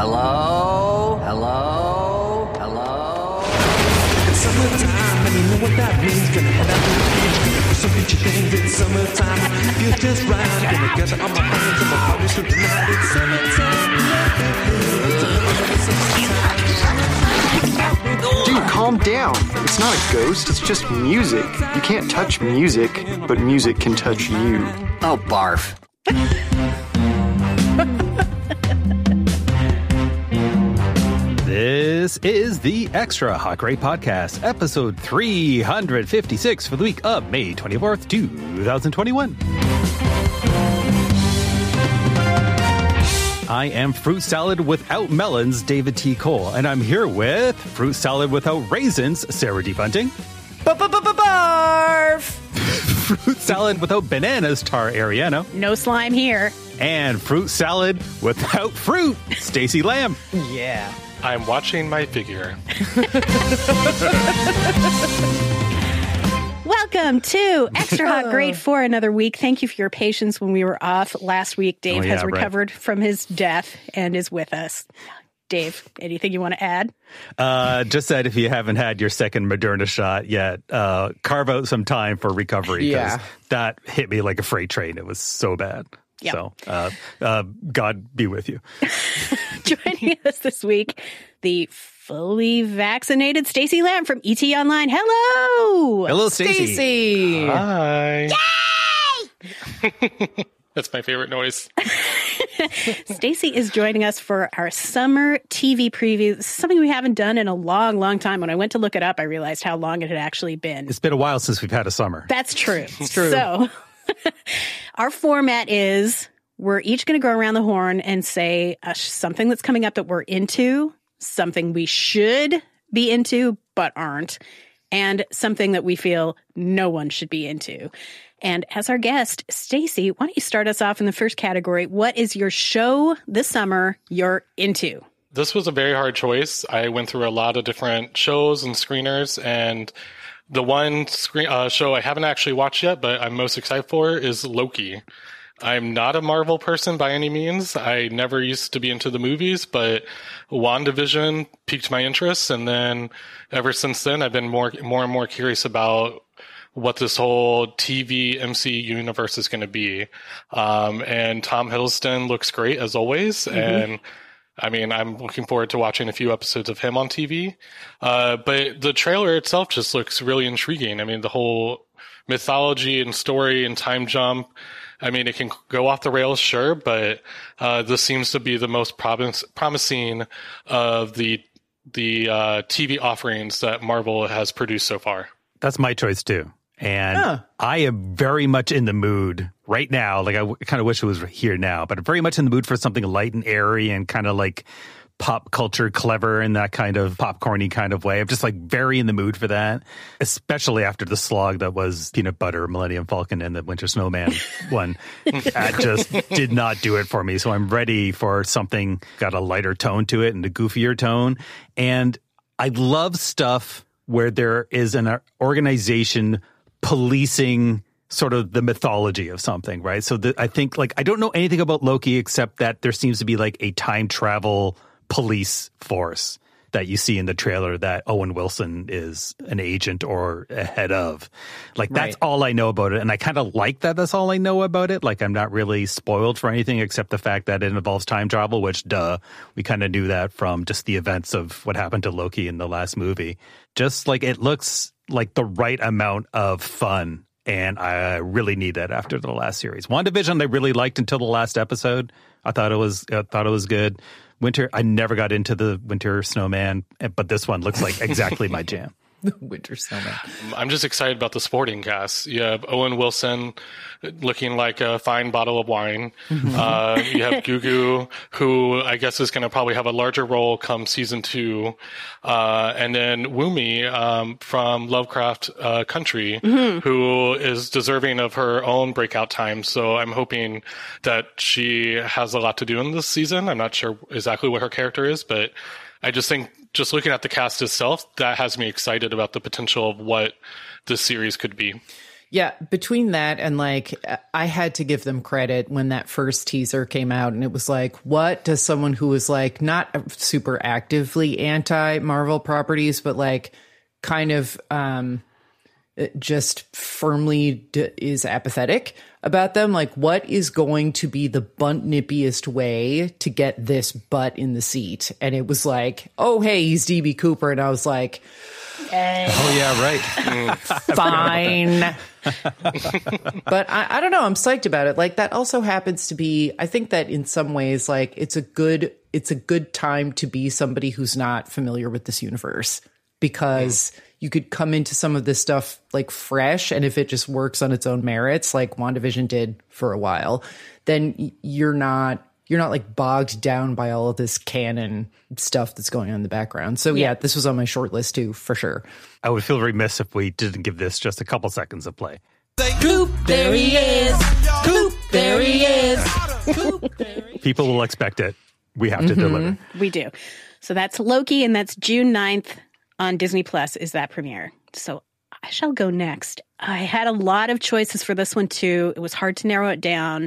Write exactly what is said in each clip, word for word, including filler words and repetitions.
Hello? Hello? Hello? It's summertime, and you know what that means. Gonna head out to the beach for some beachy things. It's summertime, feel just right. Gonna gather all my friends and my parties for tonight. It's summertime. Dude, calm down. It's not a ghost, it's just music. You can't touch music, but music can touch you. Oh, barf. This is the Extra Hot Great Podcast, episode three hundred fifty-six for the week of May twenty-fourth, twenty twenty-one. I am Fruit Salad Without Melons, David T. Cole, and I'm here with Fruit Salad Without Raisins, Sarah D. Bunting. Barf! Fruit Salad Without Bananas, Tara Ariano. No slime here. And Fruit Salad Without Fruit, Stacey Lamb. Yeah. I'm watching my figure. Welcome to Extra Hot Great for another week. Thank you for your patience when we were off last week. Dave oh, yeah, has recovered right. from his death and is with us. Dave, anything you want to add? Uh, just that if you haven't had your second Moderna shot yet, uh, carve out some time for recovery. Yeah. That hit me like a freight train. It was so bad. Yep. So, uh, uh, God be with you. Joining us this week, the fully vaccinated Stacey Lamb from E T Online. Hello! Hello, Stacey. Stacey! Hi. Yay! That's my favorite noise. Stacey is joining us for our summer T V preview. This is something we haven't done in a long, long time. When I went to look it up, I realized how long it had actually been. It's been a while since we've had a summer. That's true. It's true. So our format is we're each going to go around the horn and say uh, something that's coming up that we're into, something we should be into but aren't, and something that we feel no one should be into. And as our guest, Stacey, why don't you start us off in the first category? What is your show this summer you're into? This was a very hard choice. I went through a lot of different shows and screeners, and the one screen uh, show I haven't actually watched yet, but I'm most excited for is Loki. I'm not a Marvel person by any means. I never used to be into the movies, but WandaVision piqued my interest, and then ever since then, I've been more, more and more curious about what this whole T V M C U universe is going to be. Um, and Tom Hiddleston looks great as always. Mm-hmm. And I mean, I'm looking forward to watching a few episodes of him on T V. Uh, but the trailer itself just looks really intriguing. I mean, the whole mythology and story and time jump, I mean, it can go off the rails, sure, but uh, this seems to be the most promis- promising of the the uh, T V offerings that Marvel has produced so far. That's my choice, too. And huh. I am very much in the mood right now. Like, I w- kind of wish it was here now, but I'm very much in the mood for something light and airy and kind of like pop culture clever in that kind of popcorny kind of way. I'm just like very in the mood for that, especially after the slog that was Peanut Butter, Millennium Falcon, and the Winter Snowman one. That just did not do it for me. So I'm ready for something got a lighter tone to it and a goofier tone. And I love stuff where there is an organization policing sort of the mythology of something, right? So the, I think, like, I don't know anything about Loki except that there seems to be like a time travel police force that you see in the trailer that Owen Wilson is an agent or a head of. Like, that's right. all I know about it. And I kind of like that that's all I know about it. Like, I'm not really spoiled for anything except the fact that it involves time travel, which, duh, we kind of knew that from just the events of what happened to Loki in the last movie. Just like, it looks like the right amount of fun. And I really need that after the last series. WandaVision I really liked until the last episode. I thought it was I thought it was good. Winter, I never got into the Winter Snowman, but this one looks like exactly my jam. The Winter Snowman. I'm just excited about the supporting cast. You have Owen Wilson looking like a fine bottle of wine. Mm-hmm. Uh, you have Gugu, who I guess is going to probably have a larger role come season two. Uh, and then Woomi um, from Lovecraft uh, Country, mm-hmm. who is deserving of her own breakout time. So I'm hoping that she has a lot to do in this season. I'm not sure exactly what her character is, but I just think just looking at the cast itself, that has me excited about the potential of what this series could be. Yeah, between that and like, I had to give them credit when that first teaser came out, and it was like, what does someone who is like not super actively anti-Marvel properties, but like kind of um, just firmly d- is apathetic about them? Like, what is going to be the bunt nippiest way to get this butt in the seat? And it was like, oh, hey, he's D B Cooper. And I was like, Hey. Oh, yeah, right. fine. But I, I don't know. I'm psyched about it. Like, that also happens to be, I think that in some ways, like, it's a good, it's a good time to be somebody who's not familiar with this universe, because you could come into some of this stuff like fresh. And if it just works on its own merits, like WandaVision did for a while, then you're not, you're not like bogged down by all of this canon stuff that's going on in the background. So yeah, this was on my short list too, for sure. I would feel remiss if we didn't give this just a couple seconds of play. Coop, there he is. Coop, there he is. Coop, there he is. People will expect it. We have to Mm-hmm. deliver. We do. So that's Loki, and that's June ninth on Disney Plus is that premiere. So I shall go next. I had a lot of choices for this one too. It was hard to narrow it down,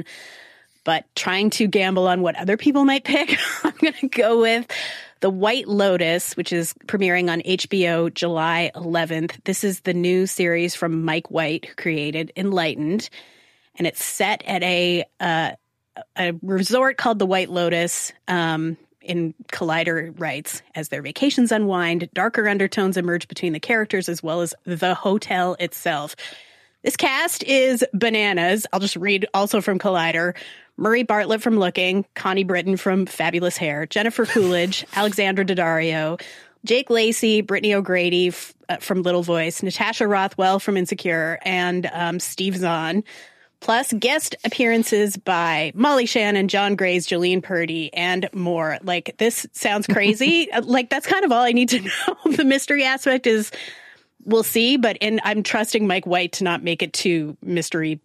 but trying to gamble on what other people might pick, I'm going to go with The White Lotus, which is premiering on H B O July eleventh. This is the new series from Mike White, who created Enlightened, and it's set at a uh, a resort called the White Lotus. Um, in Collider writes, as their vacations unwind, darker undertones emerge between the characters as well as the hotel itself. This cast is bananas. I'll just read also from Collider. Murray Bartlett from Looking, Connie Britton from Fabulous Hair, Jennifer Coolidge, Alexandra Daddario, Jake Lacey, Brittany O'Grady f- uh, from Little Voice, Natasha Rothwell from Insecure, and um, Steve Zahn. Plus guest appearances by Molly Shannon, John Grace, Jolene Purdy, and more. Like, this sounds crazy. Like, that's kind of all I need to know. The mystery aspect is, we'll see, but and I'm trusting Mike White to not make it too mystery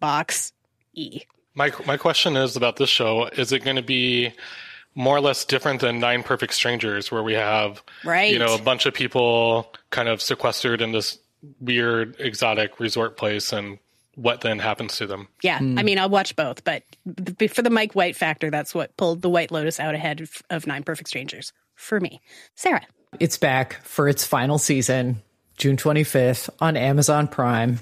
box-y. My my question is about this show. Is it going to be more or less different than Nine Perfect Strangers, where we have, Right. you know, a bunch of people kind of sequestered in this weird, exotic resort place, and what then happens to them? Yeah, I mean, I'll watch both, but b- for the Mike White factor, that's what pulled The White Lotus out ahead of, of Nine Perfect Strangers for me. Sarah. It's back for its final season, June twenty-fifth on Amazon Prime.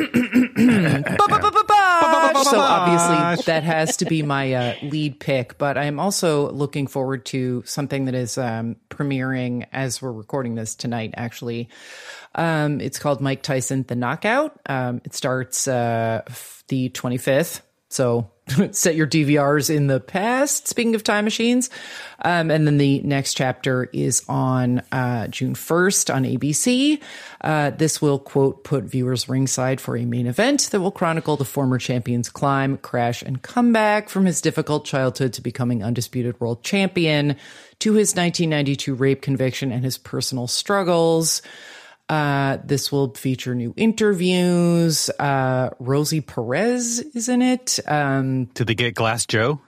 So obviously that has to be my uh, lead pick, but I'm also looking forward to something that is um, premiering as we're recording this tonight, actually. Um, it's called Mike Tyson, The Knockout. Um, it starts uh, the twenty-fifth. So set your D V Rs in the past, speaking of time machines. Um, and then the next chapter is on uh, June first on A B C. Uh, this will, quote, put viewers ringside for a main event that will chronicle the former champion's climb, crash, and comeback from his difficult childhood to becoming undisputed world champion, to his nineteen ninety-two rape conviction and his personal struggles. Uh, this will feature new interviews. Uh, Rosie Perez is in it. Um, Did they get Glass Joe?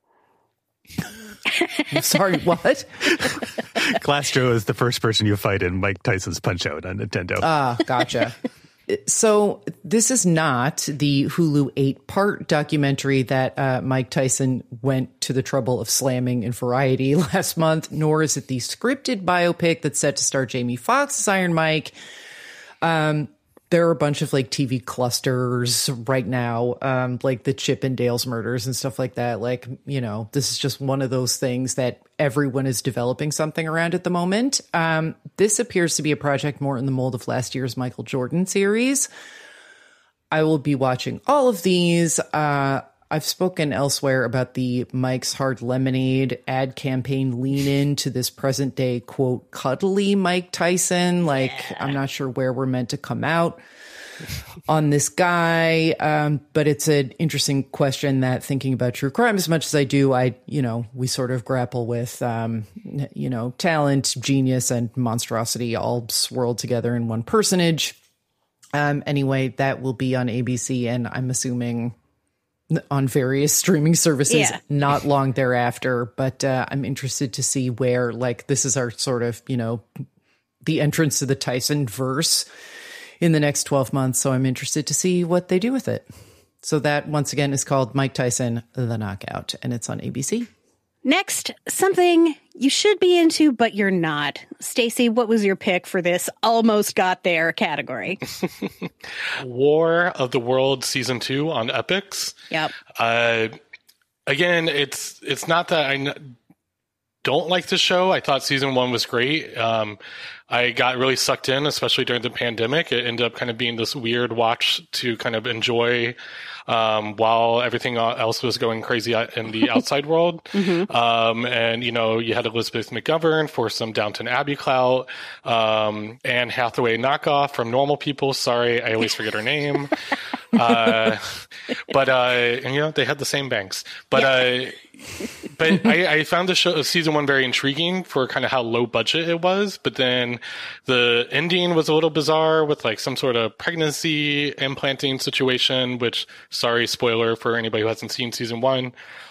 sorry, what? Glass Joe is the first person you fight in Mike Tyson's Punch-Out on Nintendo. Ah, gotcha. So this is not the Hulu eight-part documentary that uh, Mike Tyson went to the trouble of slamming in Variety last month, nor is it the scripted biopic that's set to star Jamie Foxx as Iron Mike. Um, there are a bunch of like T V clusters right now, um, like the Chip and Dale's murders and stuff like that. Like, you know, this is just one of those things that everyone is developing something around at the moment. Um, this appears to be a project more in the mold of last year's Michael Jordan series. I will be watching all of these. Uh, I've spoken elsewhere about the Mike's Hard Lemonade ad campaign lean into this present day, quote, cuddly Mike Tyson. Like, yeah. I'm not sure where we're meant to come out on this guy. Um, but it's an interesting question that, thinking about true crime as much as I do, I, you know, we sort of grapple with, um, you know, talent, genius, and monstrosity all swirled together in one personage. Um, anyway, that will be on A B C, and I'm assuming on various streaming services yeah. not long thereafter. But uh, I'm interested to see where, like, this is our sort of, you know, the entrance to the Tyson verse in the next twelve months. So I'm interested to see what they do with it. So that, once again, is called Mike Tyson, The Knockout, and it's on A B C. Next, something you should be into, but you're not. Stacey, what was your pick for this almost got there category? War of the World Season two on Epix. Yep. Uh, again, it's it's not that I n- don't like the show. I thought season one was great. Um, I got really sucked in, especially during the pandemic. It ended up kind of being this weird watch to kind of enjoy um, while everything else was going crazy in the outside world. Mm-hmm. Um, and, you know, you had Elizabeth McGovern for some Downton Abbey clout, um, Anne Hathaway knockoff from Normal People. Sorry, I always forget her name. uh, but, uh, and, you know, they had the same banks. But, yeah. uh, but I, I found the show, season one very intriguing for kind of how low budget it was. But then the ending was a little bizarre with like some sort of pregnancy implanting situation, which, sorry, spoiler for anybody who hasn't seen season one.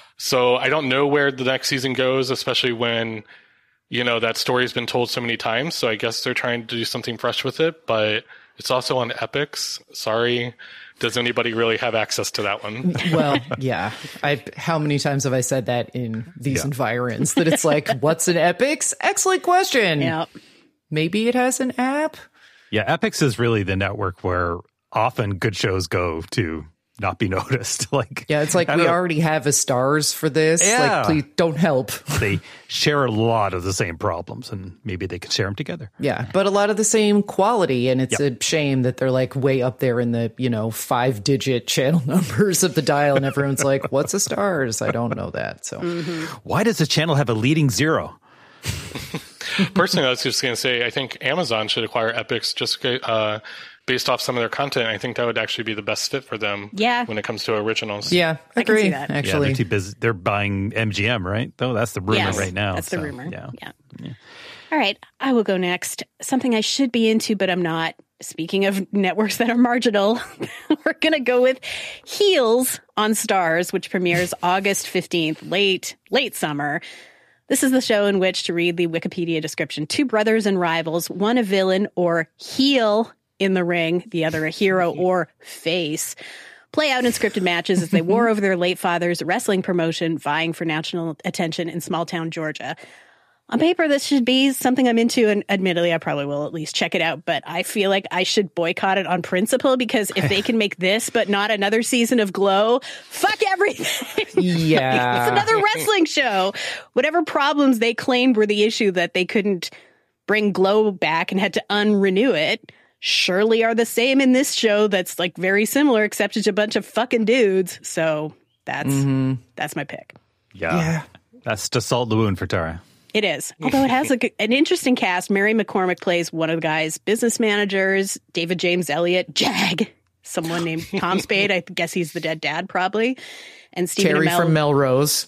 So I don't know where the next season goes, especially when, you know, that story's been told so many times. So I guess they're trying to do something fresh with it, but it's also on Epix. Sorry. Does anybody really have access to that one? Well, yeah. I how many times have I said that in these yeah. environs that it's like, what's an Epix? Excellent question. Yep. Maybe it has an app. Yeah, Epix is really the network where often good shows go to not be noticed. Like, yeah, it's like we already have a stars for this. Yeah. Like, please don't help. They share a lot of the same problems, and maybe they could share them together. Yeah, but a lot of the same quality, and it's yep. a shame that they're like way up there in the, you know, five-digit channel numbers of the dial, and everyone's like, "What's a stars?" I don't know that. So, mm-hmm. Why does the channel have a leading zero? Personally, I was just going to say, I think Amazon should acquire Epix just uh, based off some of their content. I think that would actually be the best fit for them yeah. when it comes to originals. Yeah, I agree. I can see that. Actually, yeah, they're too busy. They're buying M G M, right? Though that's the rumor yes, right now. That's so, the rumor. Yeah. yeah. Yeah. All right. I will go next. Something I should be into, but I'm not. Speaking of networks that are marginal, we're going to go with Heels on Stars, which premieres August fifteenth, late, late summer. This is the show in which, to read the Wikipedia description, two brothers and rivals, one a villain or heel in the ring, the other a hero or face, play out in scripted matches as they war over their late father's wrestling promotion, vying for national attention in small-town Georgia. On paper, this should be something I'm into, and admittedly, I probably will at least check it out, but I feel like I should boycott it on principle, because if they can make this but not another season of Glow, fuck everything. Yeah. It's another wrestling show. Whatever problems they claimed were the issue that they couldn't bring Glow back and had to unrenew it, surely are the same in this show that's like very similar, except it's a bunch of fucking dudes. So that's mm-hmm. that's my pick. Yeah. yeah. That's to salt the wound for Tara. It is. Although it has a, an interesting cast. Mary McCormick plays one of the guy's business managers. David James Elliott, Jag, someone named Tom Spade. I guess he's the dead dad, probably. And Stephen Terry Amell from Melrose.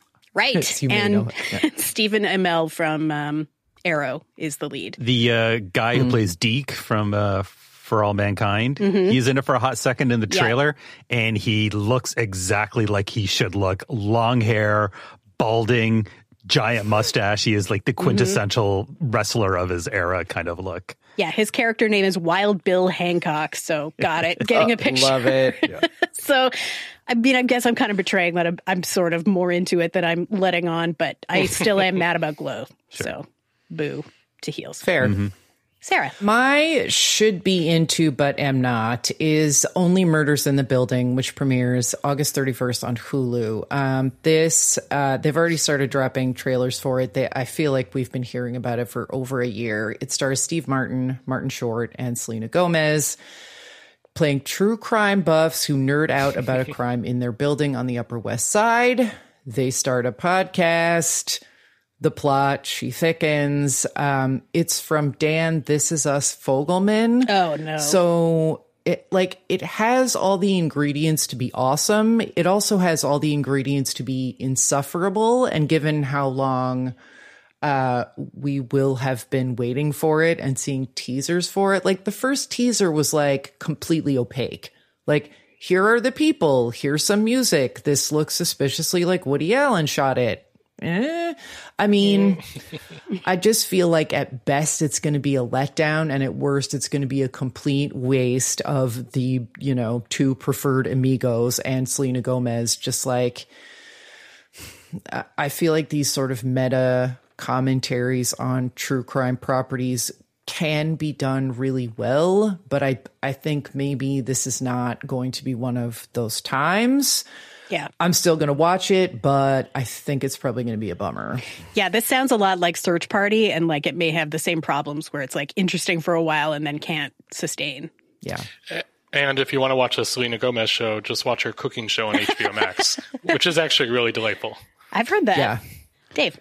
Right. And yeah. Stephen Amell from um, Arrow is the lead. The uh, guy who mm. plays Deke from uh, For All Mankind, mm-hmm. he's in it for a hot second in the trailer, yeah. and he looks exactly like he should look. Long hair, balding, giant mustache. He is like the quintessential mm-hmm. wrestler of his era kind of look. Yeah, his character name is Wild Bill Hancock, so got it. Getting a picture. Love it. Yeah. So, I mean, I guess I'm kind of betraying that I'm, I'm sort of more into it than I'm letting on, but I still am mad about Glow. Sure. So, boo to Heels. Fair. Mm-hmm. Sarah. My should be into but am not is Only Murders in the Building, which premieres August thirty-first on Hulu. Um, this, uh, they've already started dropping trailers for it. They, I feel like we've been hearing about it for over a year. It stars Steve Martin, Martin Short, and Selena Gomez, playing true crime buffs who nerd out about a crime in their building on the Upper West Side. They start a podcast. The plot, she thickens. Um, it's from Dan This Is Us Fogelman. Oh, no. So, it like, it has all the ingredients to be awesome. It also has all the ingredients to be insufferable. And given how long uh, we will have been waiting for it and seeing teasers for it, like, the first teaser was, like, completely opaque. Like, here are the people. Here's some music. This looks suspiciously like Woody Allen shot it. eh. I mean, I just feel like at best it's going to be a letdown, and at worst it's going to be a complete waste of the, you know, two preferred amigos and Selena Gomez. Just like, I feel like these sort of meta commentaries on true crime properties can be done really well, but I I think maybe this is not going to be one of those times. Yeah. I'm still going to watch it, but I think it's probably going to be a bummer. Yeah, this sounds a lot like Search Party, and like it may have the same problems where it's like interesting for a while and then can't sustain. Yeah. And if you want to watch a Selena Gomez show, just watch her cooking show on H B O Max, which is actually really delightful. I've heard that. Yeah. Dave.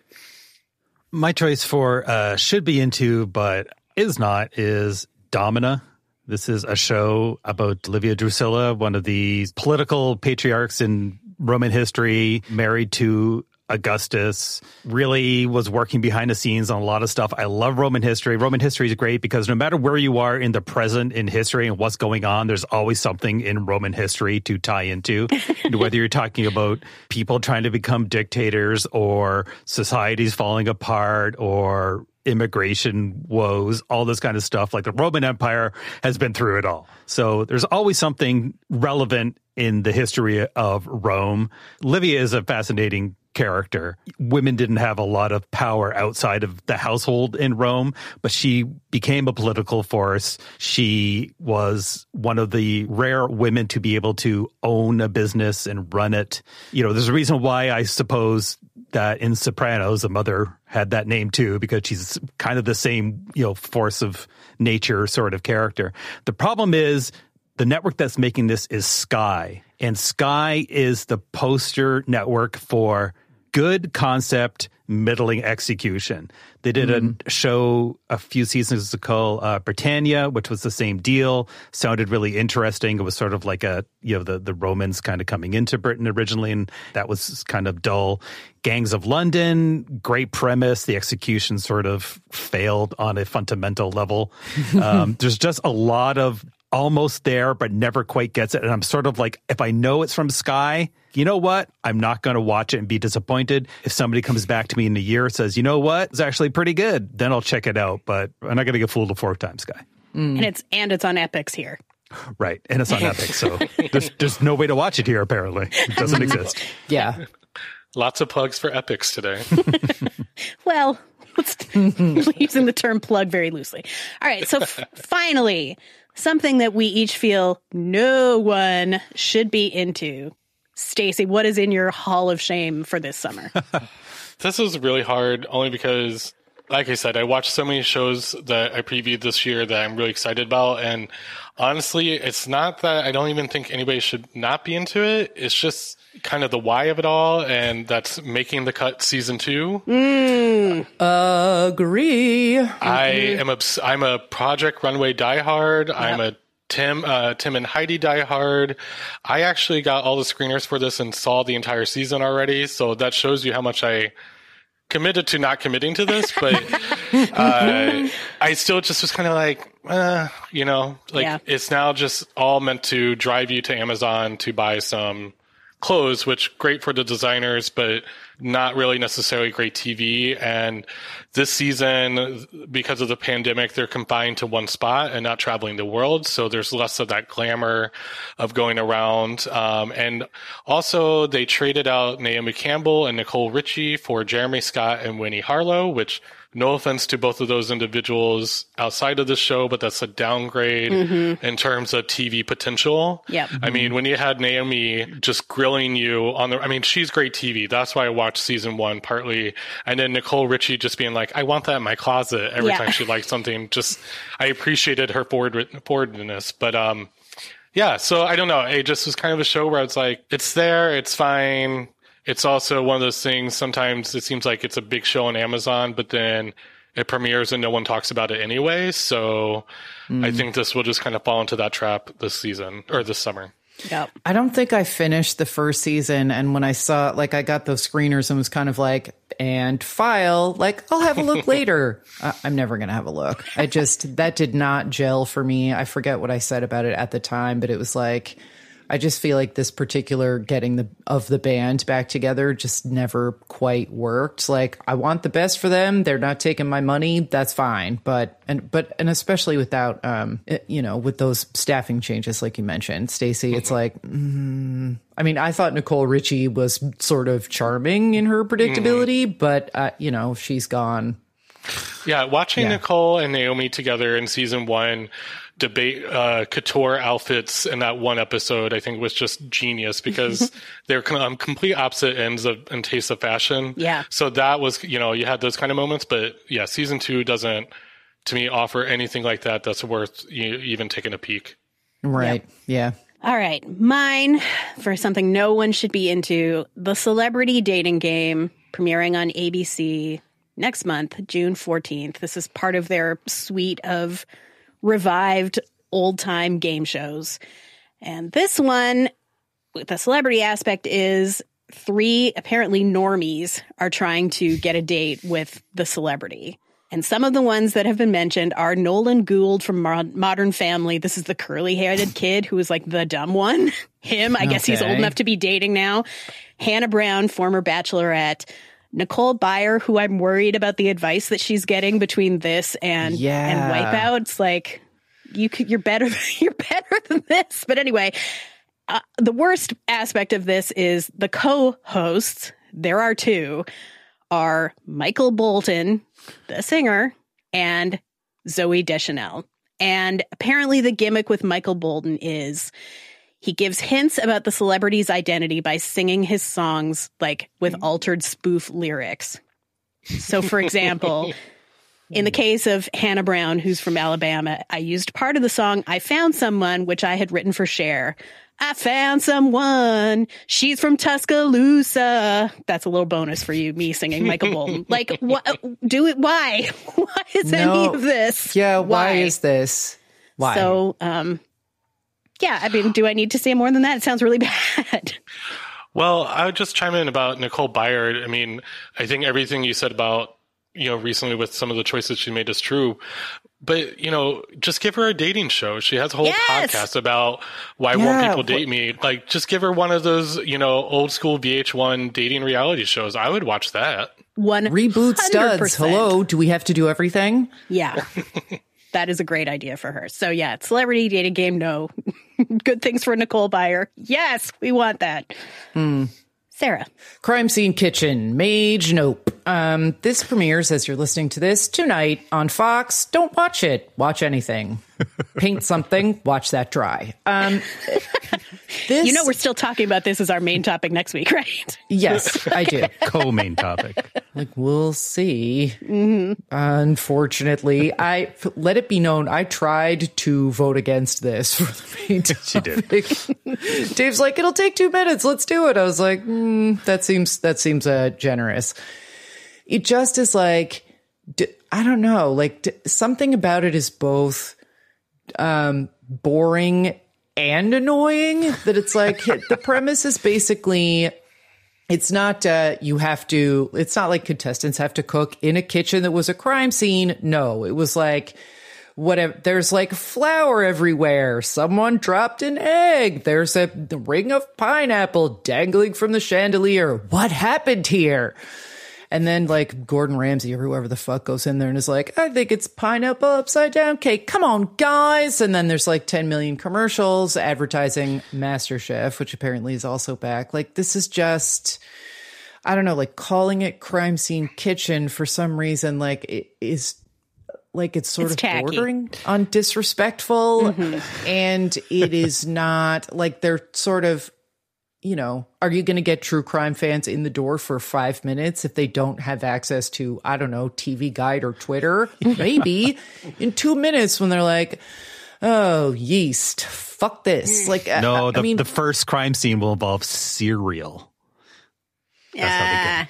My choice for uh, should be into, but is not, is Domina. This is a show about Livia Drusilla, one of the political patriarchs in Roman history, married to Augustus, really was working behind the scenes on a lot of stuff. I love Roman history. Roman history is great because no matter where you are in the present in history and what's going on, there's always something in Roman history to tie into. Whether you're talking about people trying to become dictators or societies falling apart or immigration woes, all this kind of stuff. Like the Roman Empire has been through it all. So there's always something relevant in the history of Rome. Livia is a fascinating character. Women didn't have a lot of power outside of the household in Rome, but she became a political force. She was one of the rare women to be able to own a business and run it. You know, there's a reason why I suppose that in Sopranos, the mother had that name too, because she's kind of the same, you know, force of nature sort of character. The problem is the network that's making this is Sky, and Sky is the poster network for good concept, middling execution. They did mm. a show a few seasons ago, uh, Britannia, which was the same deal. Sounded really interesting. It was sort of like a, you know, the, the Romans kind of coming into Britain originally, and that was kind of dull. Gangs of London, great premise. The execution sort of failed on a fundamental level. Um, there's just a lot of almost there, but never quite gets it. And I'm sort of like, if I know it's from Sky, you know what? I'm not going to watch it and be disappointed. If somebody comes back to me in a year and says, you know what? It's actually pretty good, then I'll check it out. But I'm not going to get fooled a fourth time, Sky. Mm. And it's and it's on Epix here. Right. And it's on Epix. So there's, there's no way to watch it here, apparently. It doesn't exist. Yeah. Lots of plugs for Epix today. Well, using the term plug very loosely. All right. So f- finally, something that we each feel no one should be into. Stacey, what is in your hall of shame for this summer? This is really hard only because, like I said, I watched so many shows that I previewed this year that I'm really excited about. And honestly, it's not that I don't even think anybody should not be into it. It's just kind of the why of it all. And that's making the cut season two. Mm. Agree. I am obs- I'm a Project Runway diehard. Yep. I'm a Tim, uh, Tim and Heidi diehard. I actually got all the screeners for this and saw the entire season already. So that shows you how much I committed to not committing to this. But uh, I still just was kind of like, uh, you know, like yeah. It's now just all meant to drive you to Amazon to buy some clothes, which great for the designers, but not really necessarily great T V. And this season, because of the pandemic, they're confined to one spot and not traveling the world. So there's less of that glamour of going around. Um, and also they traded out Naomi Campbell and Nicole Richie for Jeremy Scott and Winnie Harlow, which no offense to both of those individuals outside of the show, but that's a downgrade mm-hmm. in terms of T V potential. Yep. I mean, when you had Naomi just grilling you on the, I mean, she's great T V. That's why I watched season one partly. And then Nicole Richie just being like, I want that in my closet every yeah. time she likes something. Just, I appreciated her forward, forwardness. But, um, yeah, so I don't know. It just was kind of a show where it's like, it's there, it's fine. It's also one of those things, sometimes it seems like it's a big show on Amazon, but then it premieres and no one talks about it anyway. So mm. I think this will just kind of fall into that trap this season or this summer. Yep. I don't think I finished the first season. And when I saw, like, I got those screeners and was kind of like, and file, like, I'll have a look later. uh, I'm never going to have a look. I just, that did not gel for me. I forget what I said about it at the time, but it was like, I just feel like this particular getting the of the band back together just never quite worked. Like, I want the best for them. They're not taking my money. That's fine. But and but and especially without um it- you know, with those staffing changes like you mentioned, Stacey, it's like mm, I mean, I thought Nicole Richie was sort of charming in her predictability, mm. but uh, you know, she's gone. Yeah, watching Yeah. Nicole and Naomi together in season one debate uh, couture outfits in that one episode, I think was just genius because they're kind of on complete opposite ends of and tastes of fashion. Yeah. So that was, you know, you had those kind of moments, but yeah, season two doesn't, to me, offer anything like that that's worth you even taking a peek. Right. Yeah. All right. Mine, for something no one should be into, the Celebrity Dating Game, premiering on A B C next month, June fourteenth. This is part of their suite of revived old-time game shows. And this one, with the celebrity aspect, is three apparently normies are trying to get a date with the celebrity. And some of the ones that have been mentioned are Nolan Gould from Mod- Modern Family. This is the curly-headed kid who is like the dumb one. Him, I guess he's Okay. old enough to be dating now. Hannah Brown, former Bachelorette. Nicole Byer, who I'm worried about the advice that she's getting between this and Yeah. and Wipeout. It's like, you could, you're better. You're better than this. But anyway, uh, the worst aspect of this is the co-hosts. There are two. Are Michael Bolton, the singer, and Zooey Deschanel. And apparently, the gimmick with Michael Bolton is he gives hints about the celebrity's identity by singing his songs like with altered spoof lyrics. So, for example, in the case of Hannah Brown, who's from Alabama, I used part of the song I Found Someone, which I had written for Cher. I found someone. She's from Tuscaloosa. That's a little bonus for you, me singing Michael Bolton. Like, what? Do it? Why? Why is any No. of this? Yeah. Why, is this? Why? So, um, yeah, I mean, do I need to say more than that? It sounds really bad. Well, I would just chime in about Nicole Byer. I mean, I think everything you said about, you know, recently with some of the choices she made is true. But, you know, just give her a dating show. She has a whole Yes! podcast about why Yeah, won't people wh- date me. Like, just give her one of those, you know, old school V H one dating reality shows. I would watch that. One Reboot studs. hundred percent. Hello. Do we have to do everything? Yeah. That is a great idea for her. So yeah, celebrity dating game, no. Good things for Nicole Byer. Yes, we want that. Sarah. Crime Scene Kitchen, Mage, nope. Um, this premieres as you're listening to this tonight on Fox. Don't watch it. Watch anything. Paint something. Watch that dry. Um, this, You know we're still talking about this as our main topic next week, right? yes, I do. Co-main topic. Like, we'll see. Unfortunately, I let it be known I tried to vote against this for the main topic. She did. Dave's like, it'll take two minutes. Let's do it. I was like, mm, that seems that seems uh, generous. It just is like, d- I don't know, like d- something about it is both um, boring and annoying. That it's like the premise is basically. It's not, uh, you have to, it's not like contestants have to cook in a kitchen that was a crime scene. No, it was like, whatever. There's like flour everywhere. Someone dropped an egg. There's a ring of pineapple dangling from the chandelier. What happened here? And then like Gordon Ramsay or whoever the fuck goes in there and is like, I think it's pineapple upside down cake. Come on, guys. And then there's like ten million commercials advertising MasterChef, which apparently is also back. Like, this is just, I don't know, like calling it Crime Scene Kitchen for some reason, like it is like it's sort It's of tacky. bordering on disrespectful. And it is not like they're sort of, you know, are you going to get true crime fans in the door for five minutes if they don't have access to, I don't know, T V Guide or Twitter? Maybe in two minutes when they're like, oh, yeast, fuck this. Like, No, I, the, I mean, the first crime scene will involve cereal. Yeah.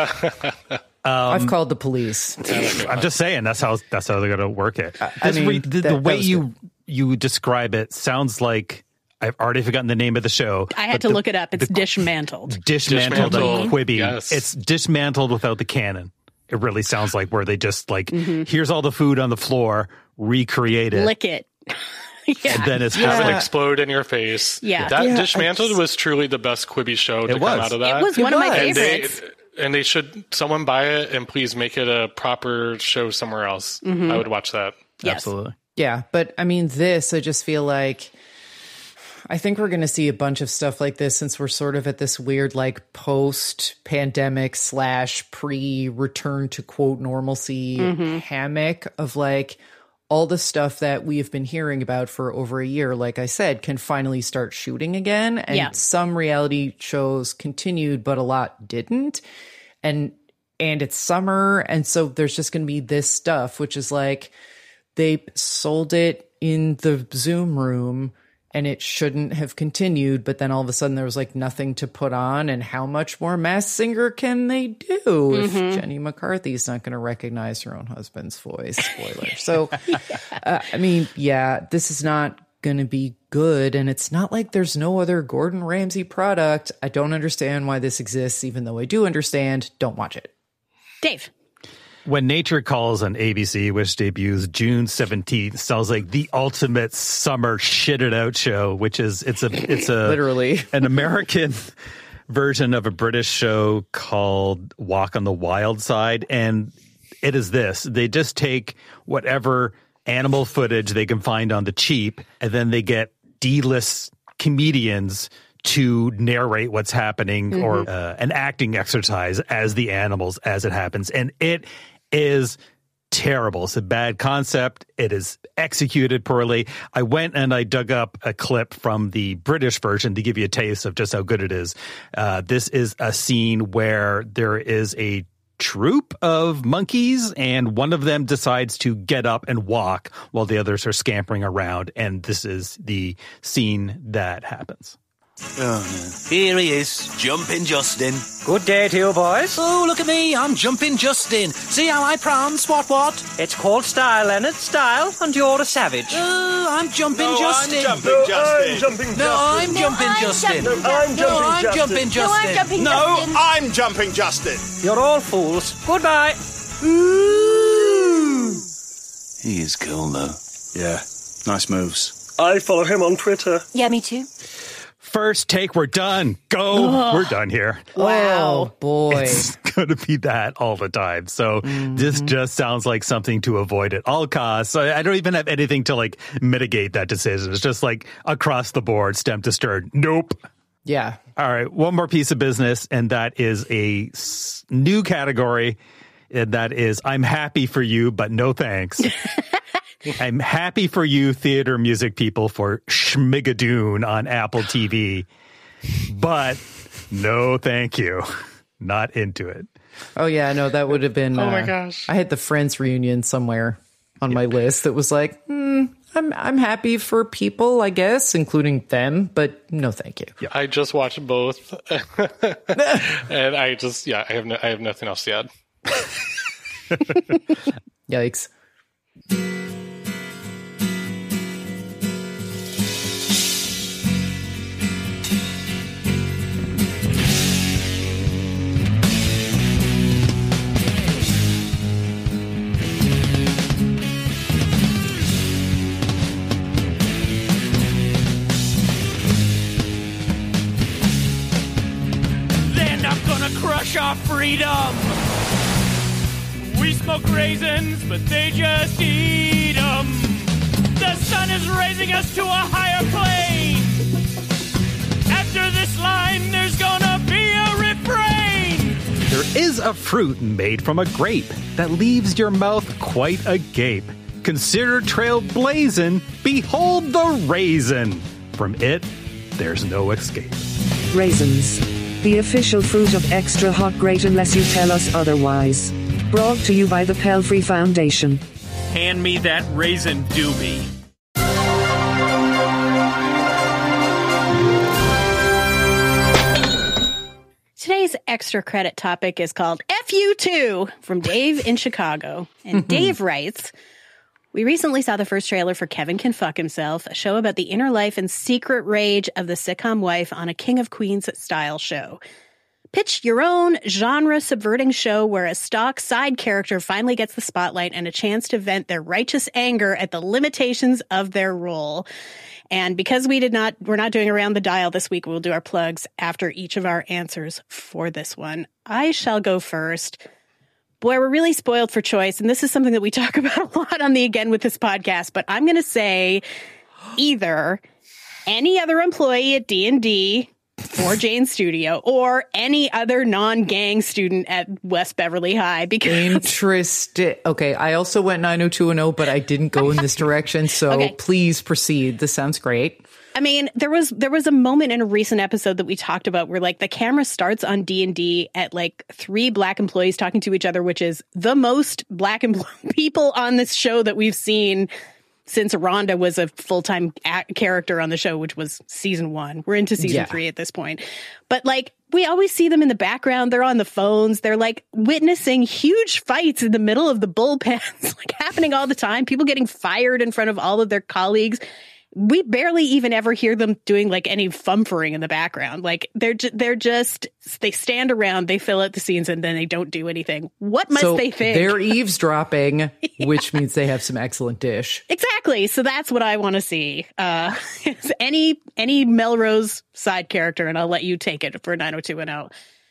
I've called the police. I'm just saying that's how that's how they're going to work it. I This mean, re- the, that- the that way was you you describe it sounds like I've already forgotten the name of the show. I had but to the- look it up. It's dismantled. Dismantled, Dismantled. like Quibi. Yes. It's dismantled without the cannon. It really sounds like where they just like, Mm-hmm. here's all the food on the floor, recreate it. Lick it. Yeah. And then it's Have happening. it explode in your face. Yeah. That Yeah, Dismantled it's- was truly the best Quibi show to It come was. out of that. It was one of my and they, favorites. and they should, someone buy it and please make it a proper show somewhere else. I would watch that. Yes. Absolutely. Yeah, but I mean, this, I just feel like I think we're going to see a bunch of stuff like this since we're sort of at this weird, like, post-pandemic slash pre-return to quote normalcy hammock of like all the stuff that we've been hearing about for over a year, like I said, can finally start shooting again. And Yeah. some reality shows continued, but a lot didn't. And and it's summer, and so there's just going to be this stuff, which is like they sold it in the Zoom room and it shouldn't have continued, but then all of a sudden there was like nothing to put on. And how much more Masked Singer can they do if Jenny McCarthy's not going to recognize her own husband's voice? Spoiler. So, uh, I mean, yeah, this is not going to be good. And it's not like there's no other Gordon Ramsay product. I don't understand why this exists, even though I do understand. Don't watch it. Dave. When Nature Calls on A B C, which debuts June seventeenth, sounds like the ultimate summer shit it out show, which is it's a it's a Literally. an American version of a British show called Walk on the Wild Side, and it is this. They just take whatever animal footage they can find on the cheap, and then they get D-list comedians to narrate what's happening or uh, an acting exercise as the animals as it happens. And it is terrible. It's a bad concept. It is executed poorly. I went and I dug up a clip from the British version to give you a taste of just how good it is. Uh, this is a scene where there is a troop of monkeys and one of them decides to get up and walk while the others are scampering around. And this is the scene that happens. Oh, here he is, Jumping Justin. Good day to you, boys. Oh, look at me, I'm Jumping Justin. See how I prance, what, what? It's called style, Leonard. Style, and you're a savage. Oh, I'm Jumping No, Justin. I'm Jumping Justin. Jumping No, I'm Jumping Justin. I'm No, Jumping I'm Justin. Jumping Justin. No, I'm Jumping Justin. You're all fools. Goodbye. He is cool, though. Yeah, nice moves. I follow him on Twitter. Yeah, me too. First take, we're done. Go. We're done here. Oh, boy. It's going to be that all the time. So this just sounds like something to avoid at all costs. I, I don't even have anything to like mitigate that decision. It's just like across the board, stem to stern. Nope. Yeah. All right. One more piece of business, and that is a s- new category. And that is I'm happy for you, but no thanks. I'm happy for you, theater music people, for Schmigadoon on Apple T V, but no thank you. Not into it. Oh, yeah, no, that would have been. Oh my uh, gosh. I had the Friends reunion somewhere on my list that was like, hmm, I'm I'm happy for people, I guess, including them, but no thank you. I just watched both. And I just, yeah, I have no, I have nothing else to add. Yikes. They're not gonna crush our freedom. We smoke raisins, but they just eat them. The sun is raising us to a higher plane. After this line, there's gonna be a refrain. There is a fruit made from a grape that leaves your mouth quite agape. Consider trailblazing, behold the raisin. From it, there's no escape. Raisins. The official fruit of Extra Hot Great unless you tell us otherwise. Brought to you by the Pelfrey Foundation. Hand me that raisin doobie. Today's extra credit topic is called F U two from Dave in Chicago. And Dave writes, we recently saw the first trailer for Kevin Can Fuck Himself, a show about the inner life and secret rage of the sitcom wife on a King of Queens style show. Pitch your own genre-subverting show where a stock side character finally gets the spotlight and a chance to vent their righteous anger at the limitations of their role. And because we did not, we're not doing Around the Dial this week, we'll do our plugs after each of our answers for this one. I shall go first. Boy, we're really spoiled for choice, and this is something that we talk about a lot on the Again With This podcast, but I'm going to say either any other employee at D and D or Jane's Studio, or any other non-gang student at West Beverly High. Because Interesting. Okay, I also went nine oh two one oh, but I didn't go in this direction, so Okay. please proceed. This sounds great. I mean, there was there was a moment in a recent episode that we talked about where like the camera starts on D and D at like three black employees talking to each other, which is the most black empl- people on this show that we've seen since Rhonda was a full-time act- character on the show, which was season one. We're into season Yeah. three at this point. But like, we always see them in the background. They're on the phones. They're like witnessing huge fights in the middle of the bullpens, like happening all the time. People getting fired in front of all of their colleagues. We barely even ever hear them doing like any fumfering in the background. Like they're ju- they're just, they stand around, they fill out the scenes, and then they don't do anything. What must so they think? They're eavesdropping, yeah. which means they have some excellent dish. Exactly. So that's what I want to see. Uh, any any Melrose side character, and I'll let you take it for nine oh two one oh.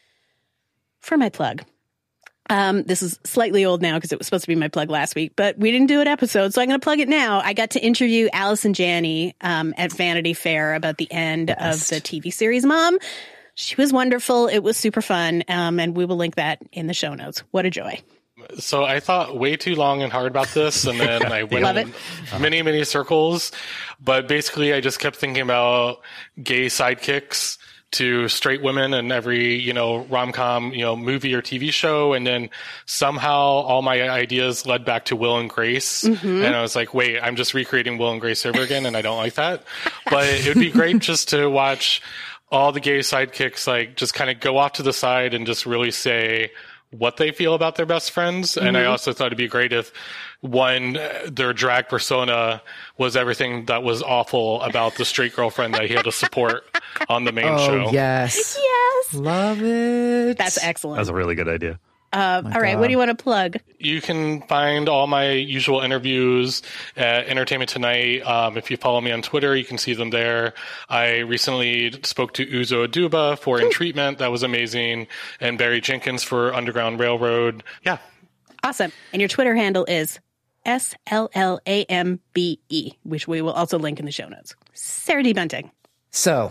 For my plug. Um, this is slightly old now because it was supposed to be my plug last week, but we didn't do an episode, so I'm going to plug it now. I got to interview Allison Janney um, at Vanity Fair about the end Best. of the T V series Mom. She was wonderful. It was super fun, um, and we will link that in the show notes. What a joy. So I thought way too long and hard about this, and then I went Love in it. many, many circles. But basically, I just kept thinking about gay sidekicks to straight women in every, you know, rom-com, you know, movie or T V show. And then somehow all my ideas led back to Will and Grace. Mm-hmm. And I was like, wait, I'm just recreating Will and Grace over again, and I don't like that. But it would be great just to watch all the gay sidekicks, like, just kind of go off to the side and just really say what they feel about their best friends. Mm-hmm. And I also thought it'd be great if one, their drag persona was everything that was awful about the straight girlfriend that he had to support on the main oh, show. Yes. Yes. Love it. That's excellent. That's a really good idea. Uh, all right. God. What do you want to plug? You can find all my usual interviews at Entertainment Tonight. Um, if you follow me on Twitter, you can see them there. I recently spoke to Uzo Aduba for In Treatment. That was amazing. And Barry Jenkins for Underground Railroad. Yeah. Awesome. And your Twitter handle is S L L A M B E, which we will also link in the show notes. Sarah D. Bunting. So,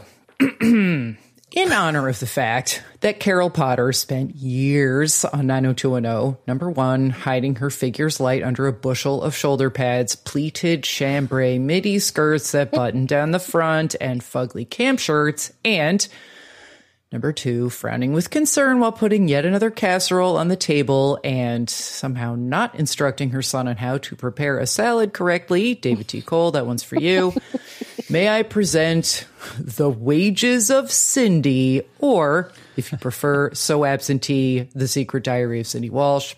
in honor of the fact that Carol Potter spent years on nine oh two one oh, number one, hiding her figure's light under a bushel of shoulder pads, pleated chambray midi skirts that button down the front, and fugly camp shirts, and number two, frowning with concern while putting yet another casserole on the table and somehow not instructing her son on how to prepare a salad correctly. David T. Cole, that one's for you. May I present The Wages of Cindy, or, if you prefer, So Absentee, The Secret Diary of Cindy Walsh.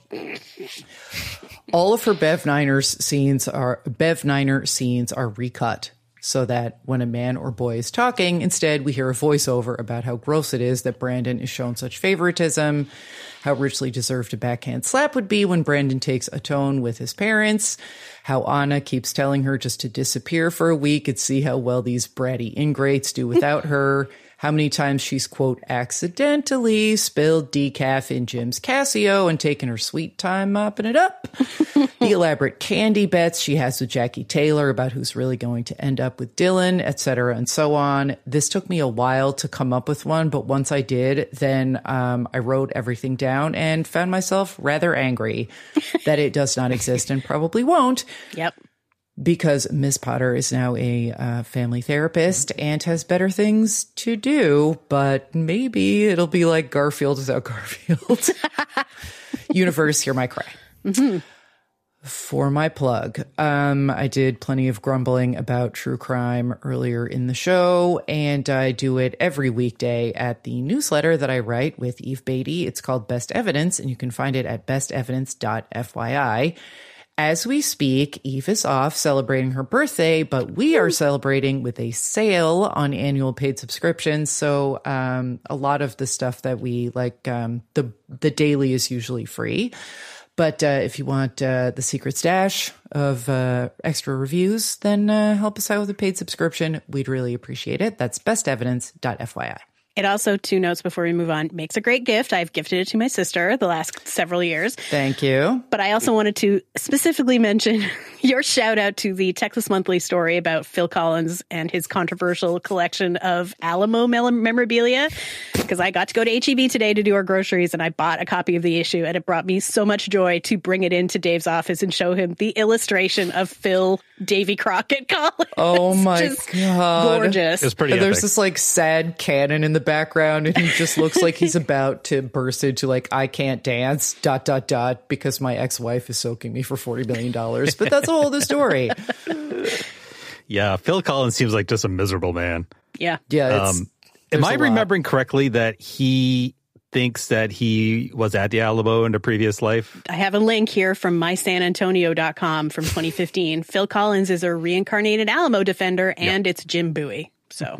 All of her Bev Niners scenes are Bev Niner scenes are recut, so that when a man or boy is talking, instead we hear a voiceover about how gross it is that Brandon is shown such favoritism, how richly deserved a backhand slap would be when Brandon takes a tone with his parents, how Anna keeps telling her just to disappear for a week and see how well these bratty ingrates do without her, how many times she's, quote, accidentally spilled decaf in Jim's Casio and taken her sweet time mopping it up. The elaborate candy bets she has with Jackie Taylor about who's really going to end up with Dylan, et cetera, and so on. This took me a while to come up with one, but once I did, then um, I wrote everything down and found myself rather angry that it does not exist and probably won't. Yep. Because Miss Potter is now a uh, family therapist and has better things to do, but maybe it'll be like Garfield without Garfield. Universe, hear my cry. Mm-hmm. For my plug, um, I did plenty of grumbling about true crime earlier in the show, and I do it every weekday at the newsletter that I write with Eve Beatty. It's called Best Evidence, and you can find it at best evidence dot f y i. As we speak, Eve is off celebrating her birthday, but we are celebrating with a sale on annual paid subscriptions. So um, a lot of the stuff that we like, um, the the daily is usually free. But uh, if you want uh, the secret stash of uh, extra reviews, then uh, help us out with a paid subscription. We'd really appreciate it. That's best evidence dot f y i. It also, two notes before we move on, makes a great gift. I've gifted it to my sister the last several years. Thank you. But I also wanted to specifically mention your shout out to the Texas Monthly story about Phil Collins and his controversial collection of Alamo memorabilia. Because I got to go to H E B today to do our groceries, and I bought a copy of the issue, and it brought me so much joy to bring it into Dave's office and show him the illustration of Phil Davy Crockett Collins. Oh my Just God. gorgeous. It's pretty And epic. there's this like sad cannon in the background, and he just looks like he's about to burst into like, I can't dance, dot, dot, dot, because my ex-wife is soaking me for forty million dollars. But that's a whole other story. Yeah, Phil Collins seems like just a miserable man. Yeah. Yeah. It's, Um, am I remembering correctly that he thinks that he was at the Alamo in a previous life? I have a link here from my san antonio dot com from twenty fifteen. Phil Collins is a reincarnated Alamo defender, and it's Jim Bowie. So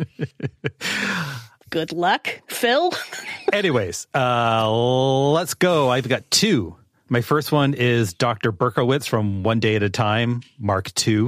good luck, Phil. Anyways, uh, let's go. I've got two. My first one is Doctor Berkowitz from One Day at a Time, Mark two.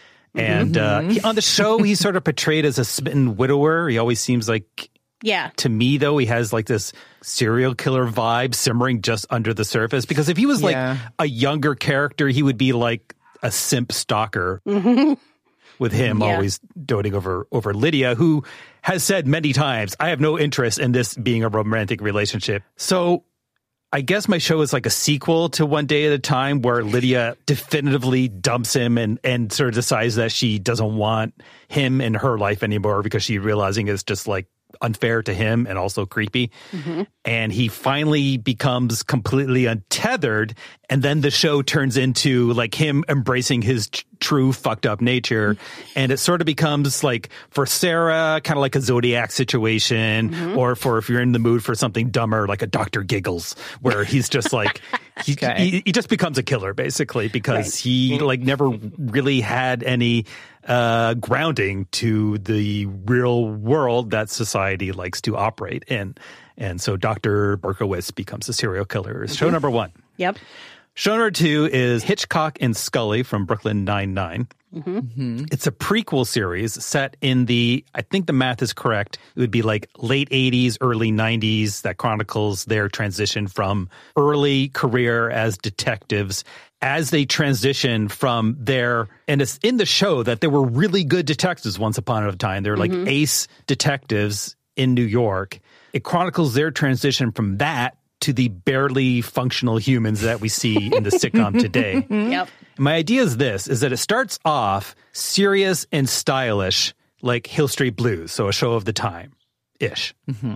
And Mm-hmm. uh, he, on the show, he's sort of portrayed as a smitten widower. He always seems like, Yeah. to me, though, he has like this serial killer vibe simmering just under the surface. Because if he was like Yeah. a younger character, he would be like a simp stalker. Mm-hmm. With him Yeah. always doting over over Lydia, who has said many times, I have no interest in this being a romantic relationship. So I guess my show is like a sequel to One Day at a Time, where Lydia definitively dumps him and, and sort of decides that she doesn't want him in her life anymore because she's realizing it's just like unfair to him and also creepy. Mm-hmm. And he finally becomes completely untethered. And then the show turns into like him embracing his t- true fucked up nature. And it sort of becomes like for Sarah, kind of like a Zodiac situation, Mm-hmm. or for if you're in the mood for something dumber, like a Doctor Giggles, where he's just like, he, Okay. he, he just becomes a killer basically because Right. he like never really had any uh, grounding to the real world that society likes to operate in. And so Doctor Berkowitz becomes a serial killer. Is show number one. Yep. Show number two is Hitchcock and Scully from Brooklyn Nine-Nine. Mm-hmm. It's a prequel series set in the, I think the math is correct, it would be like late eighties, early nineties, that chronicles their transition from early career as detectives as they transition from their, and it's in the show that they were really good detectives once upon a time. They're like Mhm. ace detectives in New York. It chronicles their transition from that to the barely functional humans that we see in the sitcom today. Yep. My idea is this, is that it starts off serious and stylish, like Hill Street Blues, so a show of the time-ish.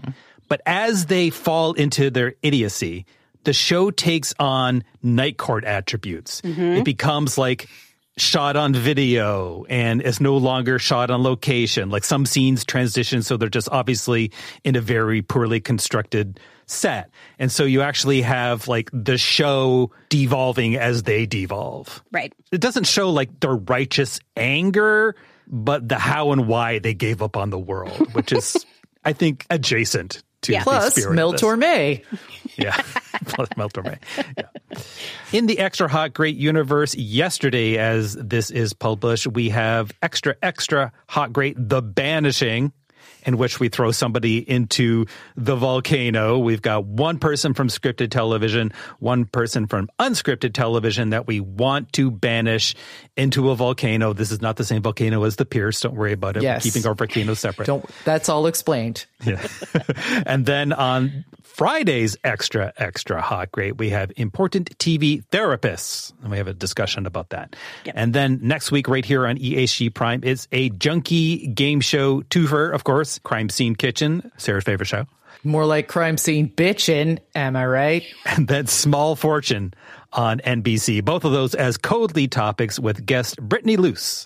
But as they fall into their idiocy, the show takes on night court attributes. It becomes like shot on video and is no longer shot on location. Like some scenes transition, so they're just obviously in a very poorly constructed set. And so you actually have like the show devolving as they devolve. Right. It doesn't show like their righteous anger, but the how and why they gave up on the world, which is, I think, adjacent to Yeah. the Plus, spirit Mel of this. Torme. Yeah, plus Mel Torme. Yeah. In the Extra Hot Great universe, yesterday, as this is published, we have Extra Extra Hot Great The Banishing, in which we throw somebody into the volcano. We've got one person from scripted television, one person from unscripted television that we want to banish into a volcano. This is not the same volcano as the Pierce. Don't worry about it. Yes. We're keeping our volcanoes separate. Don't. That's all explained. Yeah. And then on Friday's Extra Extra Hot Great, we have Important T V Therapists, and we have a discussion about that. Yep. And then next week, right here on E H G Prime, it's a junkie game show twofer, of course, Crime Scene Kitchen, Sarah's favorite show. More like crime scene bitchin', am I right? And then Small Fortune on N B C. Both of those as code lead topics with guest Brittany Luce.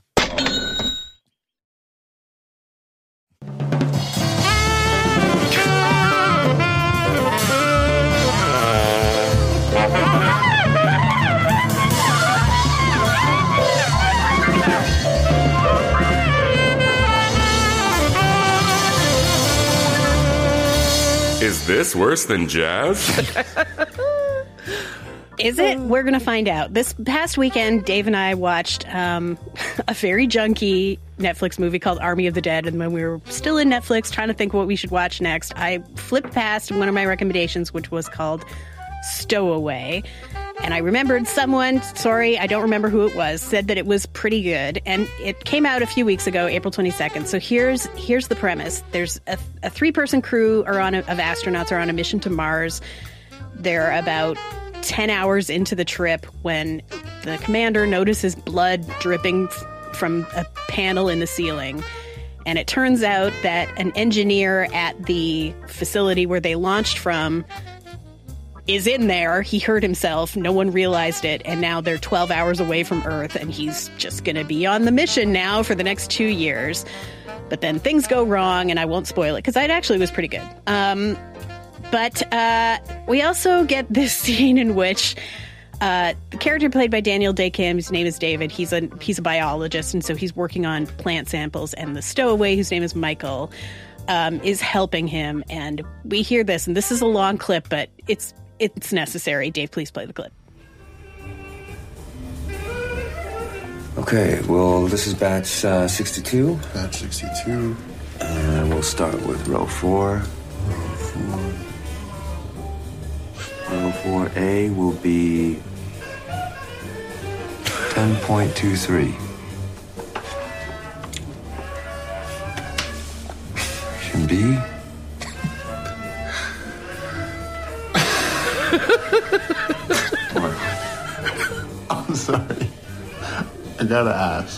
this worse than jazz? Is it? We're going to find out. This past weekend, Dave and I watched um, a very junky Netflix movie called Army of the Dead. And when we were still in Netflix trying to think what we should watch next, I flipped past one of my recommendations, which was called Stowaway. And I remembered someone, sorry, I don't remember who it was, said that it was pretty good. And it came out a few weeks ago, April twenty-second. So here's here's the premise. There's a, a three-person crew are on a, of astronauts are on a mission to Mars. They're about ten hours into the trip when the commander notices blood dripping f- from a panel in the ceiling. And it turns out that an engineer at the facility where they launched from is in there. He hurt himself. No one realized it. And now they're twelve hours away from Earth. And he's just going to be on the mission now for the next two years. But then things go wrong. And I won't spoil it because it actually was pretty good. Um, but uh, we also get this scene in which uh, the character played by Daniel Day Kim, his name is David. He's a, he's a biologist. And so he's working on plant samples. And the stowaway, whose name is Michael, um, is helping him. And we hear this. And this is a long clip, but it's It's necessary. Dave, please play the clip. Okay, well, this is batch uh, sixty-two. Batch sixty-two. And we'll start with row four. Row four. Row four A will be ten point two three. Section B. I'm sorry. I gotta ask.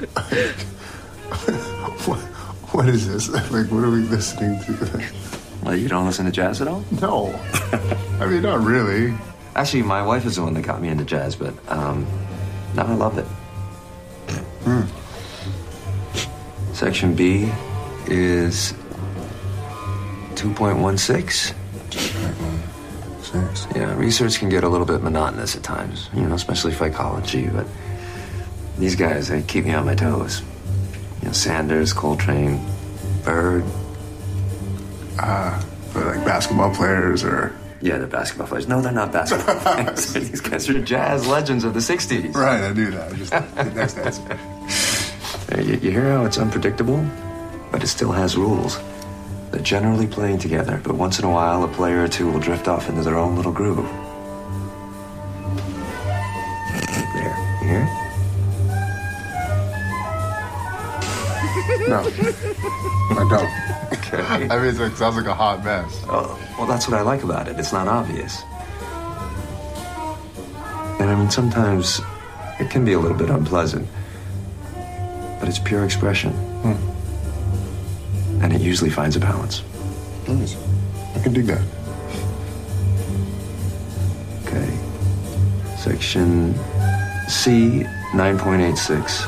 what, what is this? Like, what are we listening to? Well, you don't listen to jazz at all? No. I mean, not really. Actually, my wife is the one that got me into jazz, but um, now I love it. Hmm. Section B is two point one six. Six. Yeah, research can get a little bit monotonous at times, you know, especially psychology, but these guys, they keep me on my toes. You know, Sanders, Coltrane, Bird. Ah, uh, like basketball players or... Yeah, they're basketball players. No, they're not basketball players. These guys are jazz legends of the sixties. Right, I knew that. Just the next answer. You, you hear how it's unpredictable? But it still has rules. They're generally playing together, but once in a while, a player or two will drift off into their own little groove. There. You hear it? No. I don't. Okay. I mean, it sounds like a hot mess. Oh, well, that's what I like about it. It's not obvious. And I mean, sometimes it can be a little bit unpleasant, but it's pure expression. Hmm. And it usually finds a balance. Nice. I can dig that. Okay. Section C, nine point eight six.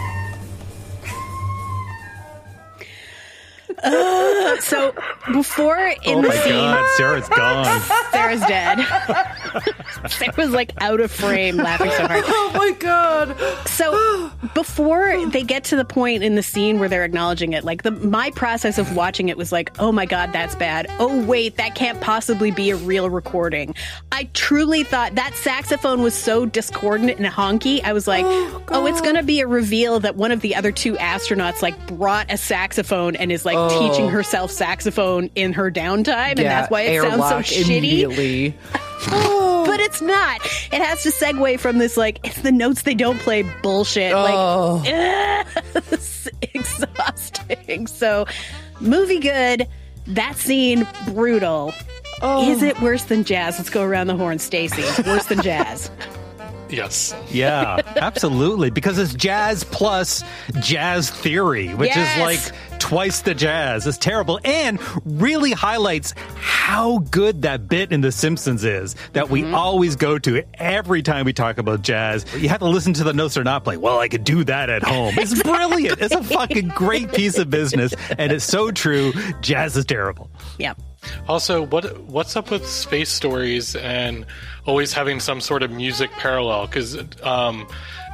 Uh, so before in oh the my scene, God, Sarah's gone. Sarah's dead. Sarah was like out of frame, laughing so hard. Oh my God! So before they get to the point in the scene where they're acknowledging it, like the my process of watching it was like, oh my God, that's bad. Oh wait, that can't possibly be a real recording. I truly thought that saxophone was so discordant and honky. I was like, oh, oh it's gonna be a reveal that one of the other two astronauts like brought a saxophone and is like oh. teaching herself saxophone in her downtime, and yeah, that's why it sounds so shitty. But it's not. It has to segue from this, like, it's the notes they don't play bullshit. Oh. Like, it's exhausting. So, movie good. That scene, brutal. Oh. Is it worse than jazz? Let's go around the horn. Stacey, worse than jazz? Yes. Yeah, absolutely. Because it's jazz plus jazz theory, which Yes. is like twice the jazz. It's terrible and really highlights how good that bit in The Simpsons is that we always go to every time we talk about jazz. You have to listen to the notes or not play. Well, I could do that at home. It's brilliant. It's a fucking great piece of business. And it's so true. Jazz is terrible. Yeah. Also, what what's up with Space Stories and always having some sort of music parallel? Because um,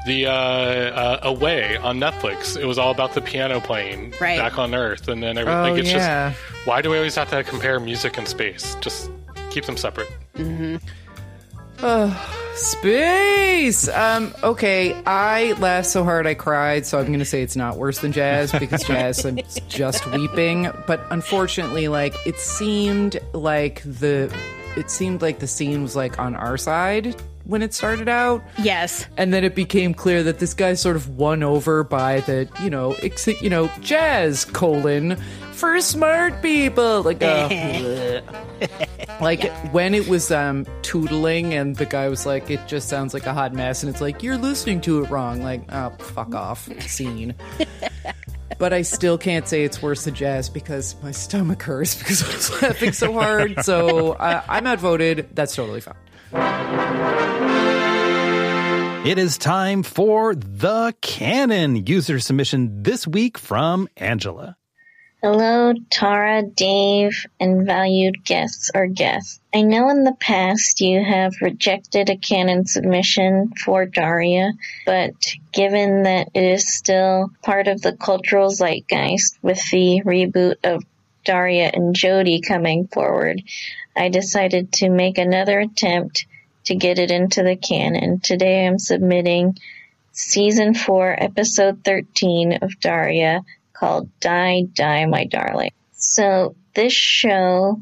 The uh, uh, Away on Netflix. It was all about the piano playing right. back on Earth, and then everything. Oh, like, it's yeah. just why do we always have to compare music and space? Just keep them separate. Mm-hmm. Oh, space. Um, okay, I laughed so hard I cried, so I'm going to say it's not worse than Jazz because Jazz I'm just weeping. But unfortunately, like it seemed like the it seemed like the scene was like on our side when it started out. Yes. And then it became clear that this guy's sort of won over by the, you know, ex- you know, Jazz colon for smart people. Like, uh, like yeah. when it was um, tootling and the guy was like, it just sounds like a hot mess. And it's like, you're listening to it wrong. Like, oh, fuck off. Scene. But I still can't say it's worse than Jazz because my stomach hurts because I was laughing so hard. So uh, I'm outvoted. That's totally fine. It is time for the canon user submission this week from Angela. Hello, Tara, Dave, and valued guests or guests. I know in the past you have rejected a canon submission for Daria, but given that it is still part of the cultural zeitgeist with the reboot of Daria and Jody coming forward, I decided to make another attempt to get it into the canon. Today I'm submitting Season four, Episode thirteen of Daria, called Die, Die, My Darling. So this show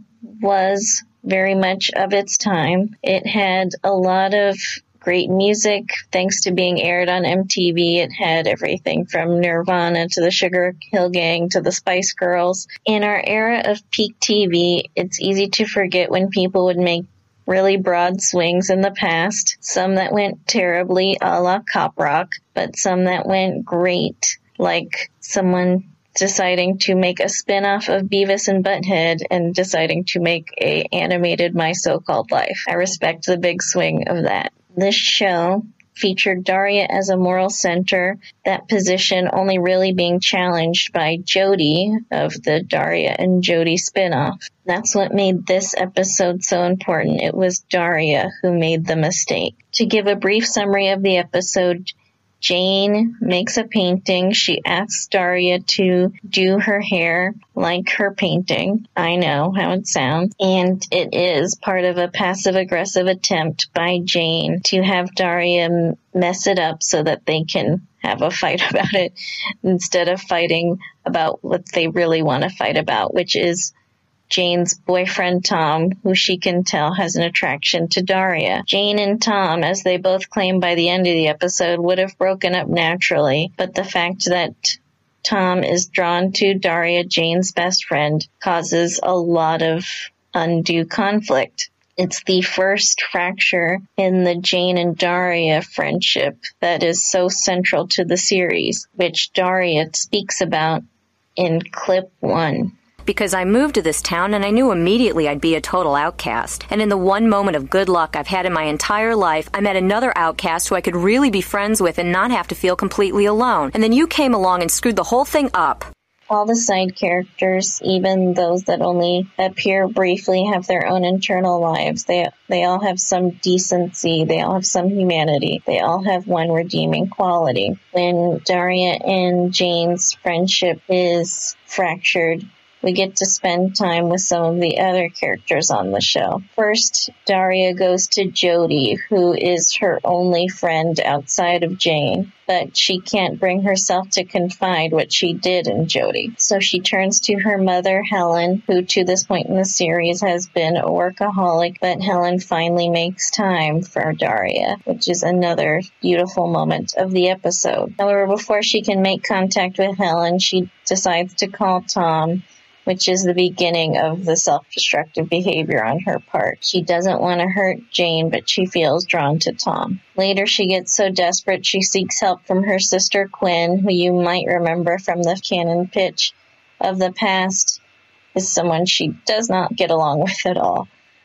was very much of its time. It had a lot of great music thanks to being aired on M T V. It had everything from Nirvana to the Sugar Hill Gang to the Spice Girls. In our era of peak T V, it's easy to forget when people would make really broad swings in the past, some that went terribly a la Cop Rock, but some that went great, like someone deciding to make a spin-off of Beavis and Butthead and deciding to make a animated My So-Called Life. I respect the big swing of that. This show featured Daria as a moral center, that position only really being challenged by Jody of the Daria and Jody spinoff. That's what made this episode so important. It was Daria who made the mistake. To give a brief summary of the episode, Jane makes a painting. She asks Daria to do her hair like her painting. I know how it sounds. And it is part of a passive-aggressive attempt by Jane to have Daria mess it up so that they can have a fight about it instead of fighting about what they really want to fight about, which is Jane's boyfriend, Tom, who she can tell has an attraction to Daria. Jane and Tom, as they both claim by the end of the episode, would have broken up naturally, but the fact that Tom is drawn to Daria, Jane's best friend, causes a lot of undue conflict. It's the first fracture in the Jane and Daria friendship that is so central to the series, which Daria speaks about in clip one. Because I moved to this town and I knew immediately I'd be a total outcast. And in the one moment of good luck I've had in my entire life, I met another outcast who I could really be friends with and not have to feel completely alone. And then you came along and screwed the whole thing up. All the side characters, even those that only appear briefly, have their own internal lives. They they all have some decency. They all have some humanity. They all have one redeeming quality. When Daria and Jane's friendship is fractured, we get to spend time with some of the other characters on the show. First, Daria goes to Jody, who is her only friend outside of Jane, but she can't bring herself to confide what she did in Jody. So she turns to her mother, Helen, who to this point in the series has been a workaholic, but Helen finally makes time for Daria, which is another beautiful moment of the episode. However, before she can make contact with Helen, she decides to call Tom, which is the beginning of the self-destructive behavior on her part. She doesn't want to hurt Jane, but she feels drawn to Tom. Later, she gets so desperate she seeks help from her sister Quinn, who you might remember from the canon pitch of the past is someone she does not get along with at all.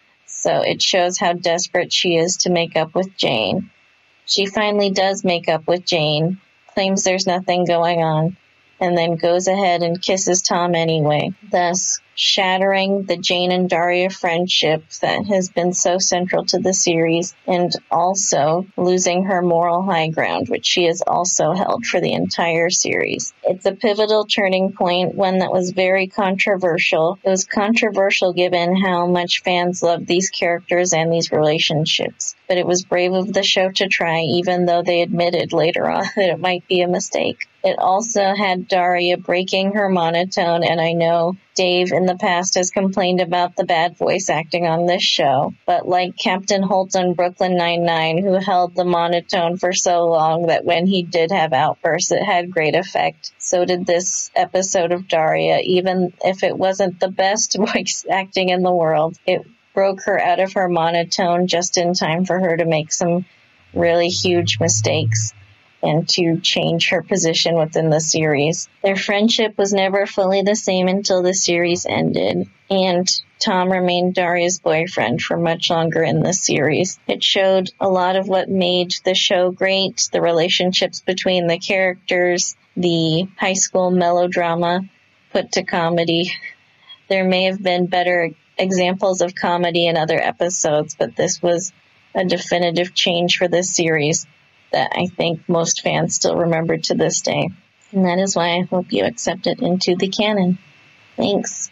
So it shows how desperate she is to make up with Jane. She finally does make up with Jane, claims there's nothing going on, and then goes ahead and kisses Tom anyway, thus shattering the Jane and Daria friendship that has been so central to the series, and also losing her moral high ground, which she has also held for the entire series. It's a pivotal turning point, one that was very controversial. It was controversial given how much fans loved these characters and these relationships, but it was brave of the show to try, even though they admitted later on that it might be a mistake. It also had Daria breaking her monotone, and I know Dave in the past has complained about the bad voice acting on this show, but like Captain Holt on Brooklyn Nine-Nine, who held the monotone for so long that when he did have outbursts, it had great effect. So did this episode of Daria. Even if it wasn't the best voice acting in the world, it broke her out of her monotone just in time for her to make some really huge mistakes and to change her position within the series. Their friendship was never fully the same until the series ended, and Tom remained Daria's boyfriend for much longer in the series. It showed a lot of what made the show great, the relationships between the characters, the high school melodrama put to comedy. There may have been better examples of comedy in other episodes, but this was a definitive change for this series that I think most fans still remember to this day. And that is why I hope you accept it into the canon. Thanks.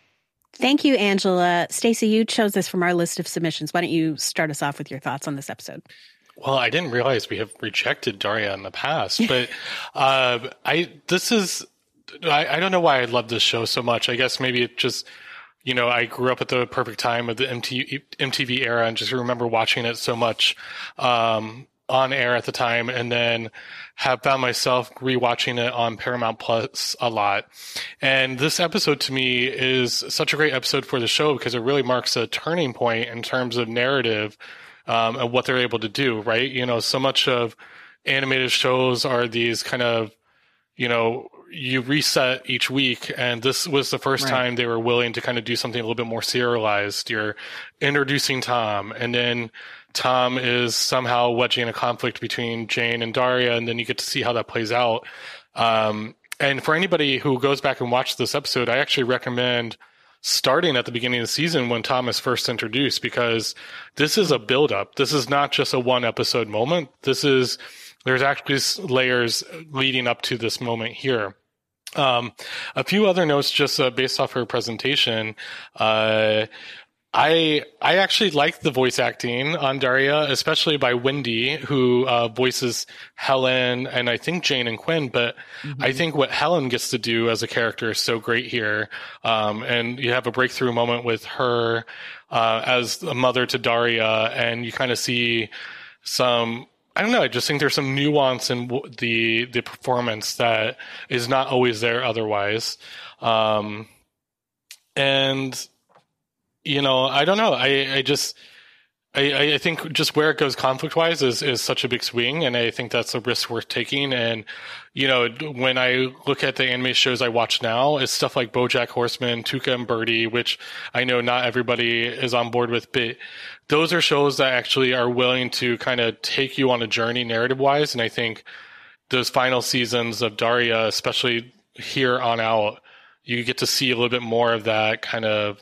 Thank you, Angela. Stacey, you chose this from our list of submissions. Why don't you start us off with your thoughts on this episode? Well, I didn't realize we have rejected Daria in the past, but uh, I this is I, I don't know why I love this show so much. I guess maybe it just, you know, I grew up at the perfect time of the M T V era and just remember watching it so much um, on air at the time, and then have found myself rewatching it on Paramount Plus a lot. And this episode to me is such a great episode for the show because it really marks a turning point in terms of narrative um, and what they're able to do, right? You know, so much of animated shows are these kind of, you know, you reset each week, and this was the first right. time they were willing to kind of do something a little bit more serialized. You're introducing Tom, and then Tom is somehow wedging a conflict between Jane and Daria, and then you get to see how that plays out. Um, and for anybody who goes back and watches this episode, I actually recommend starting at the beginning of the season when Tom is first introduced, because this is a build-up. This is not just a one-episode moment. This is there's actually layers leading up to this moment here. Um, a few other notes just uh, based off her presentation. Uh, I I actually like the voice acting on Daria, especially by Wendy, who uh, voices Helen and I think Jane and Quinn. But mm-hmm. I think what Helen gets to do as a character is so great here. Um, and you have a breakthrough moment with her uh, as a mother to Daria, and you kind of see some, I don't know, I just think there's some nuance in the the performance that is not always there otherwise. Um, and You know, I don't know. I, I just, I, I think just where it goes conflict wise is, is such a big swing. And I think that's a risk worth taking. And, you know, when I look at the anime shows I watch now, it's stuff like BoJack Horseman, Tuca and Birdie, which I know not everybody is on board with, but those are shows that actually are willing to kind of take you on a journey narrative wise. And I think those final seasons of Daria, especially here on out, you get to see a little bit more of that kind of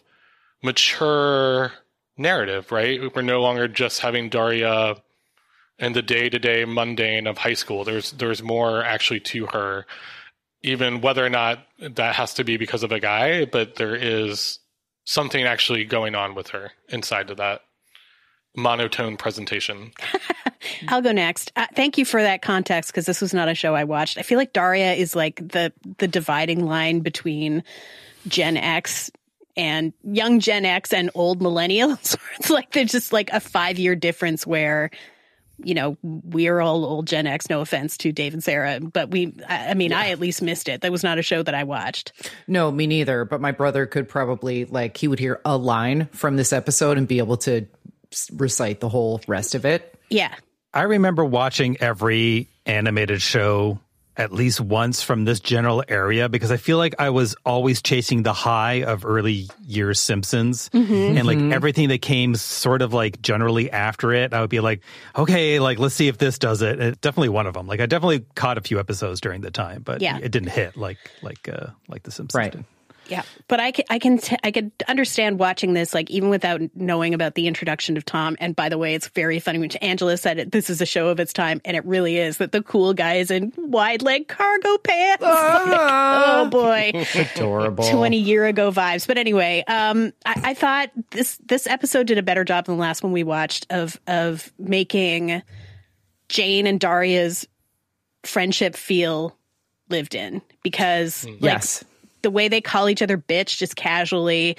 mature narrative, right? We're no longer just having Daria in the day-to-day mundane of high school. There's there's more actually to her, even whether or not that has to be because of a guy, but there is something actually going on with her inside of that monotone presentation. I'll go next. Uh, thank you for that context, because this was not a show I watched. I feel like Daria is like the the dividing line between Gen X and young Gen X and old millennials. It's like there's just like a five-year difference where, you know, we're all old Gen X, no offense to Dave and Sarah, but we, I mean, yeah. I at least missed it. That was not a show that I watched. No, me neither. But my brother could probably, like, he would hear a line from this episode and be able to recite the whole rest of it. Yeah. I remember watching every animated show at least once from this general area because I feel like I was always chasing the high of early year Simpsons Mm-hmm. and like Mhm. everything that came sort of like generally after it. I would be like, okay, like let's see if this does it. It's definitely one of them. Like I definitely caught a few episodes during the time, but Yeah. it didn't hit like like uh, like the Simpsons Right. did. Yeah, but I can I can t- I could understand watching this like even without knowing about the introduction of Tom. And by the way, it's very funny when Angela said it. This is a show of its time, and it really is. That the cool guy is in wide leg cargo pants. Like, oh boy, Adorable. twenty year ago vibes. But anyway, um, I, I thought this this episode did a better job than the last one we watched of of making Jane and Daria's friendship feel lived in because like, Yes. the way they call each other bitch just casually.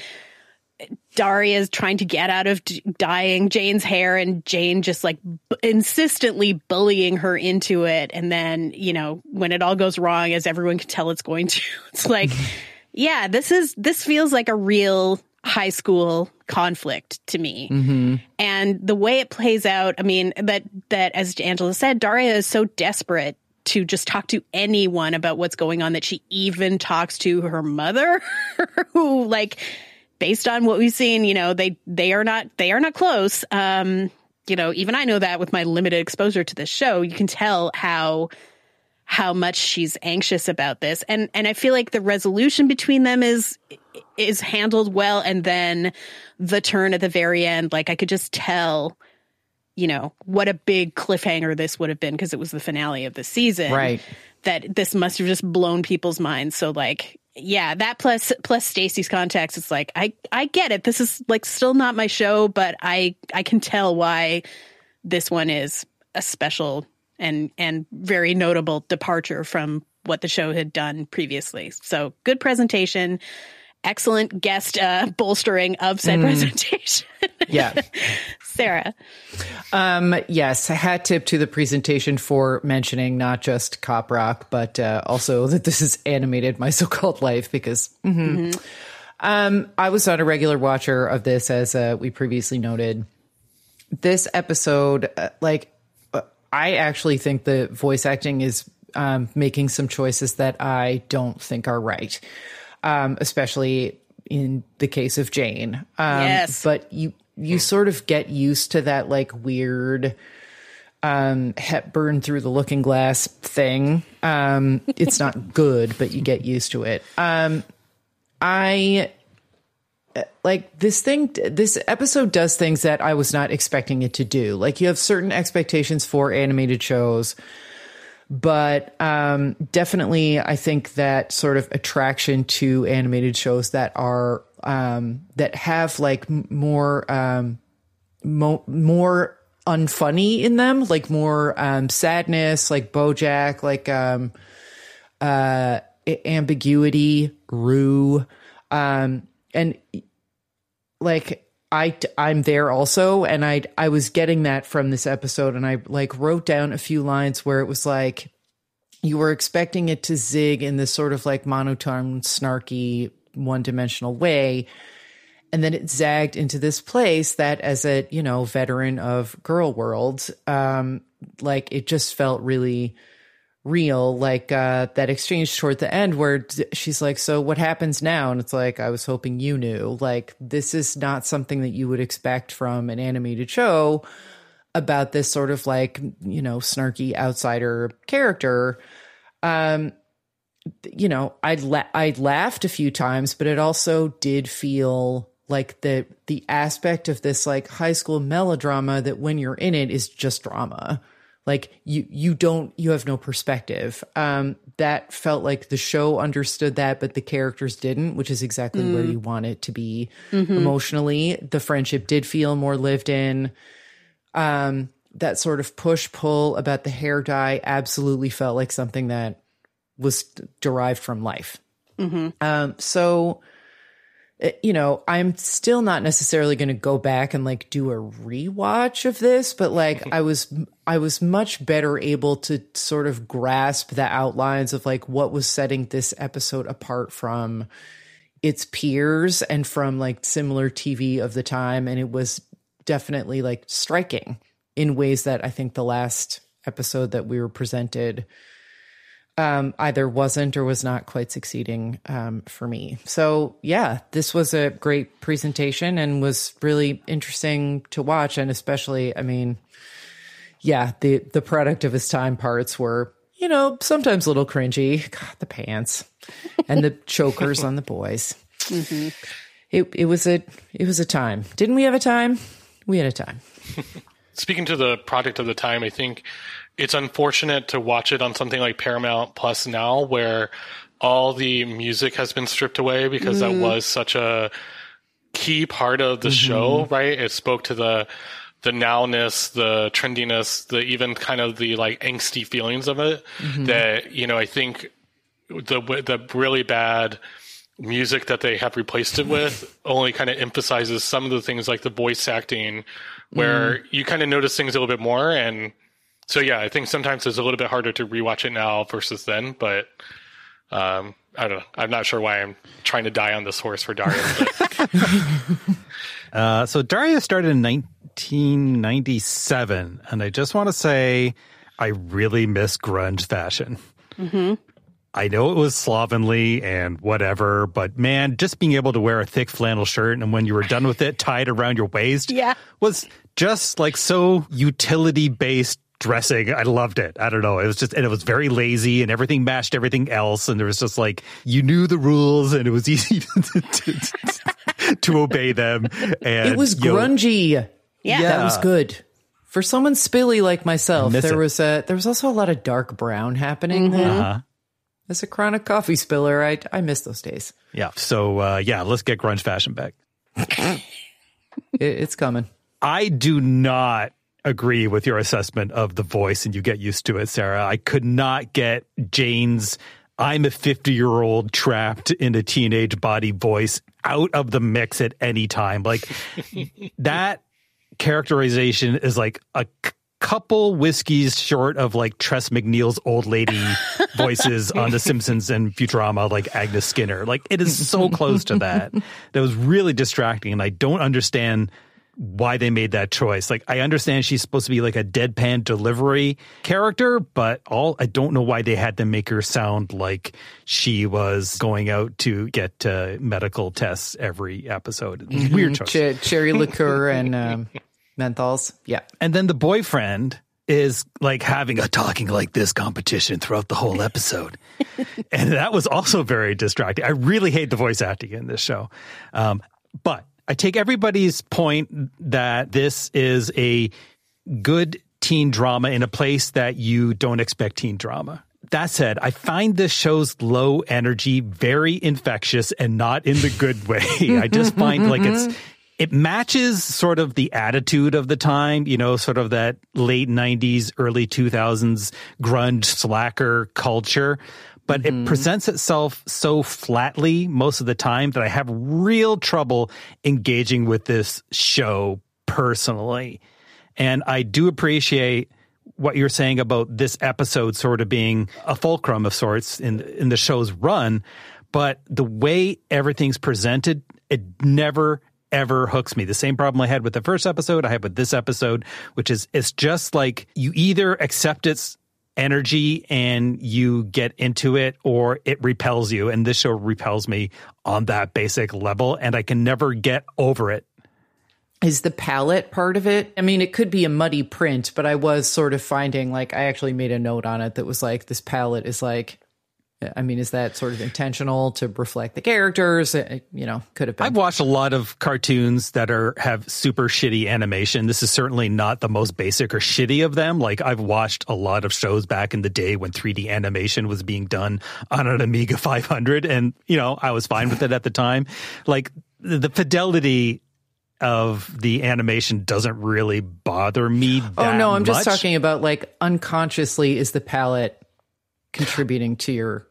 Daria's trying to get out of d- dyeing Jane's hair and Jane just like b- insistently bullying her into it. And then, you know, when it all goes wrong, as everyone can tell it's going to, it's like, yeah, this is, this feels like a real high school conflict to me. Mm-hmm. And the way it plays out, I mean, that, that as Angela said, Daria is so desperate to just talk to anyone about what's going on that she even talks to her mother, who, like, based on what we've seen, you know, they they are not they are not close. Um, you know, even I know that with my limited exposure to this show, you can tell how how much she's anxious about this, and and I feel like the resolution between them is is handled well, and then the turn at the very end, like I could just tell. You know, what a big cliffhanger this would have been because it was the finale of the season. Right. That this must have just blown people's minds. So like, yeah, that plus plus Stacey's context, it's like, I, I get it. This is like still not my show, but I I can tell why this one is a special and and very notable departure from what the show had done previously. So good presentation. Excellent guest uh, bolstering of said Mm. presentation. Yeah. Sarah. Um, yes, a hat tip to the presentation for mentioning not just Cop Rock, but uh, also that this is animated My So-Called Life because mhm. um, I was not a regular watcher of this, as uh, we previously noted. This episode, uh, like, uh, I actually think the voice acting is um, making some choices that I don't think are right, um, especially in the case of Jane. Um, Yes. But you you sort of get used to that like weird um, Hepburn through the looking glass thing. Um, it's not good, but you get used to it. Um, I like this thing. This episode does things that I was not expecting it to do. Like you have certain expectations for animated shows, but um, definitely I think that sort of attraction to animated shows that are um, that have like m- more um, mo- more unfunny in them, like more um, sadness, like BoJack, like um, uh, a- ambiguity, Rue, um, and like I I'm there also, and I I was getting that from this episode, and I like wrote down a few lines where it was like you were expecting it to zig in this sort of like monotone, snarky, one-dimensional way, and then it zagged into this place that, as a you know veteran of Girl World, um, like it just felt really real. Like uh, that exchange toward the end where she's like, "So what happens now?" And it's like, "I was hoping you knew." Like this is not something that you would expect from an animated show about this sort of like you know snarky outsider character. Um, you know, I la- I laughed a few times, but it also did feel like the the aspect of this like high school melodrama that when you're in it is just drama. Like you you don't you have no perspective. Um, that felt like the show understood that, but the characters didn't, which is exactly Mm. where you want it to be Mhm. emotionally. The friendship did feel more lived in. Um, that sort of push pull about the hair dye absolutely felt like something that was derived from life. Mm-hmm. Um, so, uh, you know, I'm still not necessarily going to go back and like do a rewatch of this, but like I was, I was much better able to sort of grasp the outlines of like what was setting this episode apart from its peers and from like similar T V of the time. And it was definitely like striking in ways that I think the last episode that we were presented um, either wasn't or was not quite succeeding um, for me. So yeah, this was a great presentation and was really interesting to watch. And especially, I mean, yeah, the, the product of his time parts were, you know, sometimes a little cringy. God, the pants and the chokers on the boys. Mm-hmm. It it was a it was a time. Didn't we have a time? We had a time. Speaking to the product of the time, I think it's unfortunate to watch it on something like Paramount Plus now, where all the music has been stripped away because mm. that was such a key part of the mm-hmm. show, right? It spoke to the the nowness, the trendiness, the even kind of the like angsty feelings of it. Mm-hmm. That, you know, I think the the really bad music that they have replaced it with only kind of emphasizes some of the things like the voice acting, where mm. you kind of notice things a little bit more. And so, yeah, I think sometimes it's a little bit harder to rewatch it now versus then, but um, I don't know. I'm not sure why I'm trying to die on this horse for Daria. uh, so Daria started in nineteen ninety-seven, and I just want to say I really miss grunge fashion. Mm-hmm. I know it was slovenly and whatever, but man, just being able to wear a thick flannel shirt and when you were done with it, tie it around your waist yeah. was just like so utility-based dressing. I loved it. I don't know. It was just, and it was very lazy and everything matched everything else. And there was just like, you knew the rules and it was easy to, to, to obey them. And it was grungy. Know, yeah. That was good. For someone spilly like myself, there it. was a, there was also a lot of dark brown happening mm-hmm. there. Uh-huh. As a chronic coffee spiller, I I miss those days. Yeah. So, uh, yeah, let's get grunge fashion back. it, it's coming. I do not agree with your assessment of the voice, and you get used to it, Sarah. I could not get Jane's I'm a fifty-year-old trapped in a teenage body voice out of the mix at any time. Like, that characterization is like a couple whiskeys short of like Tress MacNeille's old lady voices on The Simpsons and Futurama, like Agnes Skinner. Like, it is so close to that. That was really distracting, and I don't understand why they made that choice. Like, I understand she's supposed to be like a deadpan delivery character, but all I don't know why they had to make her sound like she was going out to get uh, medical tests every episode. Mm-hmm. Weird choice. Ch- cherry liqueur and um, menthols. Yeah. And then the boyfriend is like having a talking like this competition throughout the whole episode. And that was also very distracting. I really hate the voice acting in this show. Um, but I take everybody's point that this is a good teen drama in a place that you don't expect teen drama. That said, I find this show's low energy very infectious and not in the good way. I just find like it's it matches sort of the attitude of the time, you know, sort of that late nineties, early two thousands grunge slacker culture. But mm-hmm. it presents itself so flatly most of the time that I have real trouble engaging with this show personally. And I do appreciate what you're saying about this episode sort of being a fulcrum of sorts in in the show's run. But the way everything's presented, it never, ever hooks me. The same problem I had with the first episode, I had with this episode, which is it's just like you either accept its energy and you get into it, or it repels you. And this show repels me on that basic level, and I can never get over it. Is the palette part of it? I mean, it could be a muddy print, but I was sort of finding, like, I actually made a note on it that was like, this palette is like, I mean, is that sort of intentional to reflect the characters? It, you know, could have been. I've watched a lot of cartoons that are have super shitty animation. This is certainly not the most basic or shitty of them. Like, I've watched a lot of shows back in the day when three D animation was being done on an Amiga five hundred, and, you know, I was fine with it at the time. Like, the fidelity of the animation doesn't really bother me that Oh, no, I'm much. just talking about, like, unconsciously, is the palette contributing to your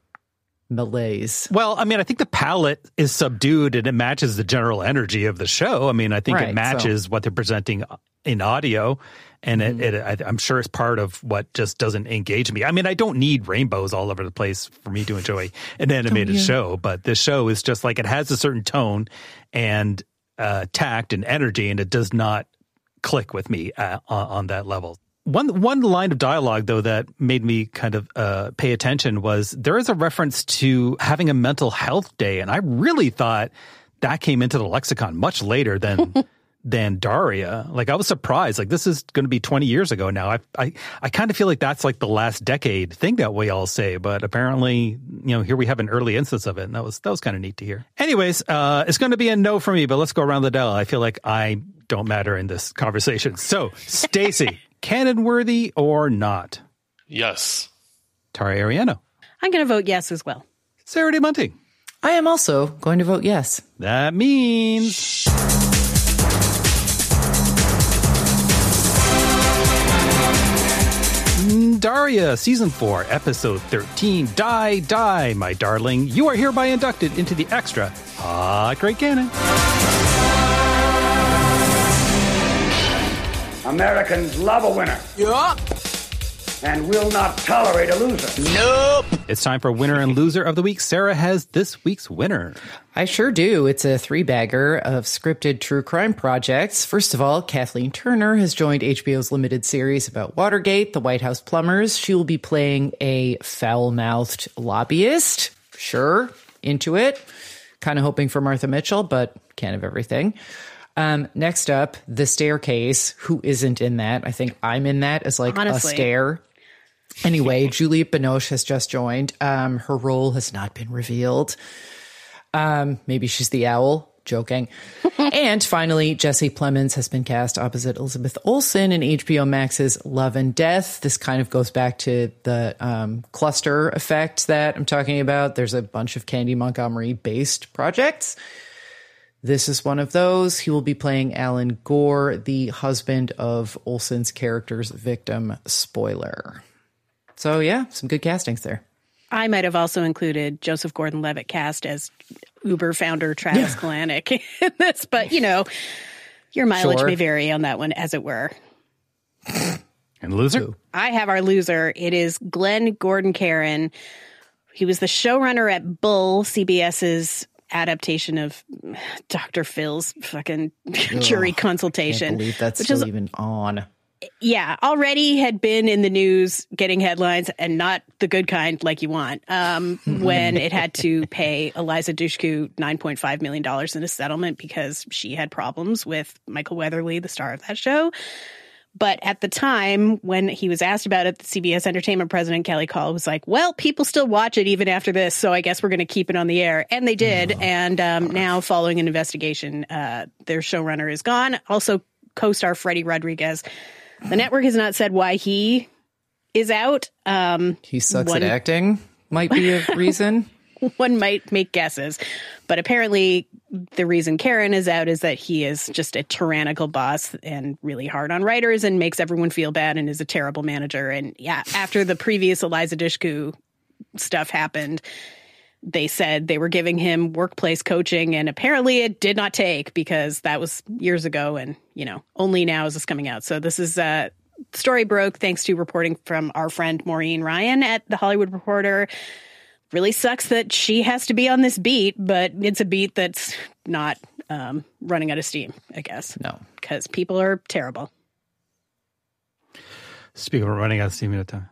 malaise? Well, I mean, I think the palette is subdued and it matches the general energy of the show. I mean, I think right, it matches so. what they're presenting in audio, and mm-hmm. it, it, I'm sure it's part of what just doesn't engage me. I mean, I don't need rainbows all over the place for me to enjoy an animated oh, yeah. show, but this show is just like, it has a certain tone and uh, tact and energy, and it does not click with me uh, on, on that level. One one line of dialogue, though, that made me kind of uh, pay attention was there is a reference to having a mental health day. And I really thought that came into the lexicon much later than than Daria. Like, I was surprised. Like, this is going to be twenty years ago now. I I, I kind of feel like that's like the last decade thing that we all say. But apparently, you know, here we have an early instance of it. And that was, that was kind of neat to hear. Anyways, uh, it's going to be a no for me, but let's go around the dial. I feel like I don't matter in this conversation. So, Stacey, canon-worthy or not? Yes. Tara Ariano. I'm going to vote yes as well. Sarah De Monte. I am also going to vote yes. That means... Daria, Season four, Episode thirteen, Die, Die, My Darling. You are hereby inducted into the extra Hot Great Canon. Americans love a winner. Yup. And will not tolerate a loser. Nope. It's time for Winner and Loser of the Week. Sarah has this week's winner. I sure do. It's a three-bagger of scripted true crime projects. First of all, Kathleen Turner has joined H B O's limited series about Watergate, the White House plumbers. She will be playing a foul-mouthed lobbyist. Sure, into it. Kind of hoping for Martha Mitchell, but can't have everything. Um, next up, The Staircase. Who isn't in that? I think I'm in that as like Honestly. a stair. Anyway, Juliette Binoche has just joined. Um, her role has not been revealed. Um, maybe she's the owl. Joking. And finally, Jesse Plemons has been cast opposite Elizabeth Olsen in H B O Max's Love and Death. This kind of goes back to the um, cluster effect that I'm talking about. There's a bunch of Candy Montgomery-based projects. This is one of those. He will be playing Alan Gore, the husband of Olsen's character's victim. Spoiler. So, yeah, some good castings there. I might have also included Joseph Gordon-Levitt cast as Uber founder Travis yeah. Kalanick in this, but, you know, your mileage Sure. may vary on that one, as it were. And loser? I have our loser. It is Glenn Gordon Caron. He was the showrunner at Bull, CBS's adaptation of Doctor Phil's fucking jury Ugh, consultation. I can't believe that's which still is, even on. Yeah, already had been in the news getting headlines, and not the good kind like you want, um, when it had to pay Eliza Dushku nine point five million dollars in a settlement because she had problems with Michael Weatherly, the star of that show. But at the time, when he was asked about it, the C B S Entertainment president, Kelly Call, was like, well, people still watch it even after this, so I guess we're going to keep it on the air. And they did. Oh, and um, now, following an investigation, uh, their showrunner is gone. Also, co-star Freddie Rodriguez. The network has not said why he is out. Um, he sucks one, at acting, might be a reason. One might make guesses. But apparently the reason Caron is out is that he is just a tyrannical boss and really hard on writers and makes everyone feel bad and is a terrible manager. And yeah, after the previous Eliza Dushku stuff happened, they said they were giving him workplace coaching, and apparently it did not take because that was years ago. And, you know, only now is this coming out. So this is a story broke thanks to reporting from our friend Maureen Ryan at The Hollywood Reporter. Really sucks that she has to be on this beat, but it's a beat that's not um, running out of steam, I guess. No. Because people are terrible. Speaking of running out of steam at a time.